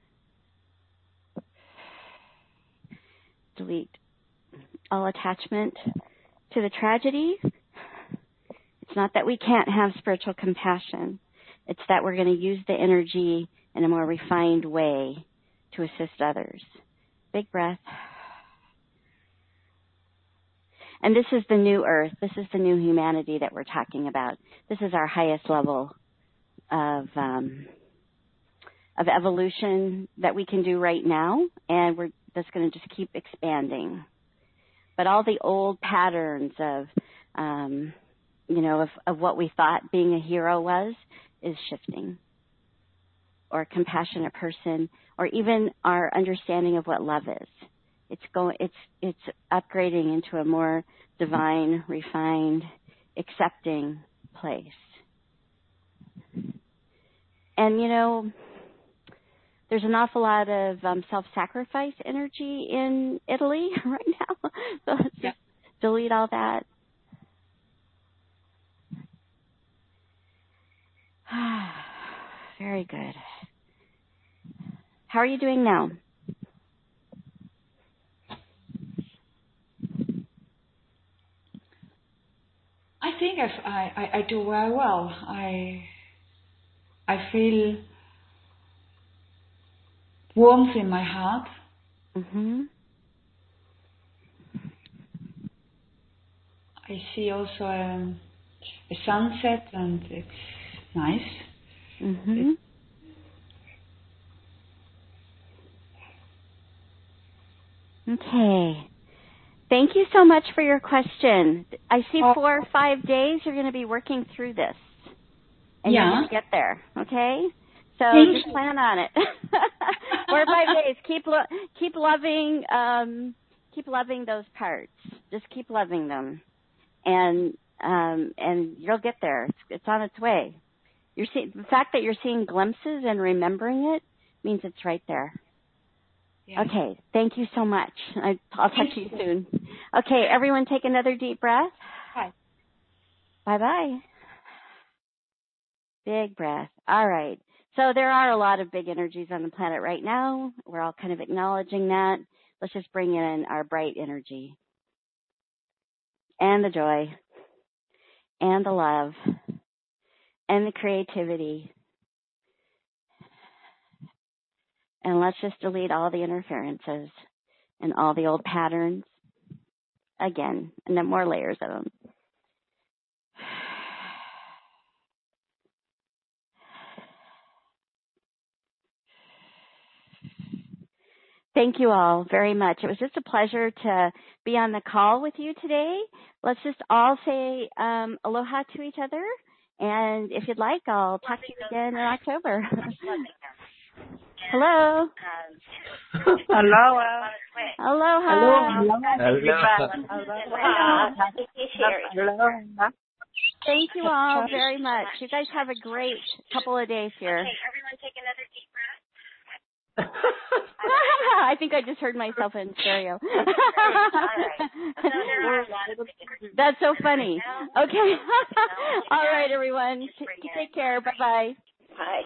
Delete all attachment to the tragedy. It's not that we can't have spiritual compassion. It's that we're going to use the energy in a more refined way to assist others. Big breath. And this is the new earth. This is the new humanity that we're talking about. This is our highest level of um, of evolution that we can do right now, and we're that's going to just keep expanding. But all the old patterns of, um, you know, of, of what we thought being a hero was is shifting, or a compassionate person, or even our understanding of what love is. It's going. It's it's upgrading into a more divine, refined, accepting place. And you know, there's an awful lot of um, self-sacrifice energy in Italy right now. So let's yeah. just delete all that. Very good. How are you doing now? I think I've, I, I I do very well. I I feel warmth in my heart. Mm-hmm. I see also um, a sunset, and it's nice. Mm-hmm. It, Okay. Thank you so much for your question. I see oh, four or five days you're going to be working through this. And yeah. you're going to get there, okay? So Thank just you. plan on it. Four or five days. Keep lo- keep loving um, keep loving those parts. Just keep loving them, and um, and you'll get there. It's, it's on its way. You're see- the fact that you're seeing glimpses and remembering it means it's right there. Yeah. Okay. Thank you so much. I, I'll talk to you soon. Okay. Everyone, take another deep breath. Bye. Bye bye. Big breath. All right. So there are a lot of big energies on the planet right now. We're all kind of acknowledging that. Let's just bring in our bright energy and the joy and the love and the creativity. And let's just delete all the interferences and all the old patterns again, and then more layers of them. Thank you all very much. It was just a pleasure to be on the call with you today. Let's just all say um, aloha to each other. And if you'd like, I'll talk to you again in October. Hello. Aloha. Aloha. Aloha. Aloha. Thank you all very much. You guys have a great couple of days here. Okay, everyone take another deep breath. I think I just heard myself in stereo. That's so funny. Okay. All right, everyone. Take care. Bye-bye. Bye.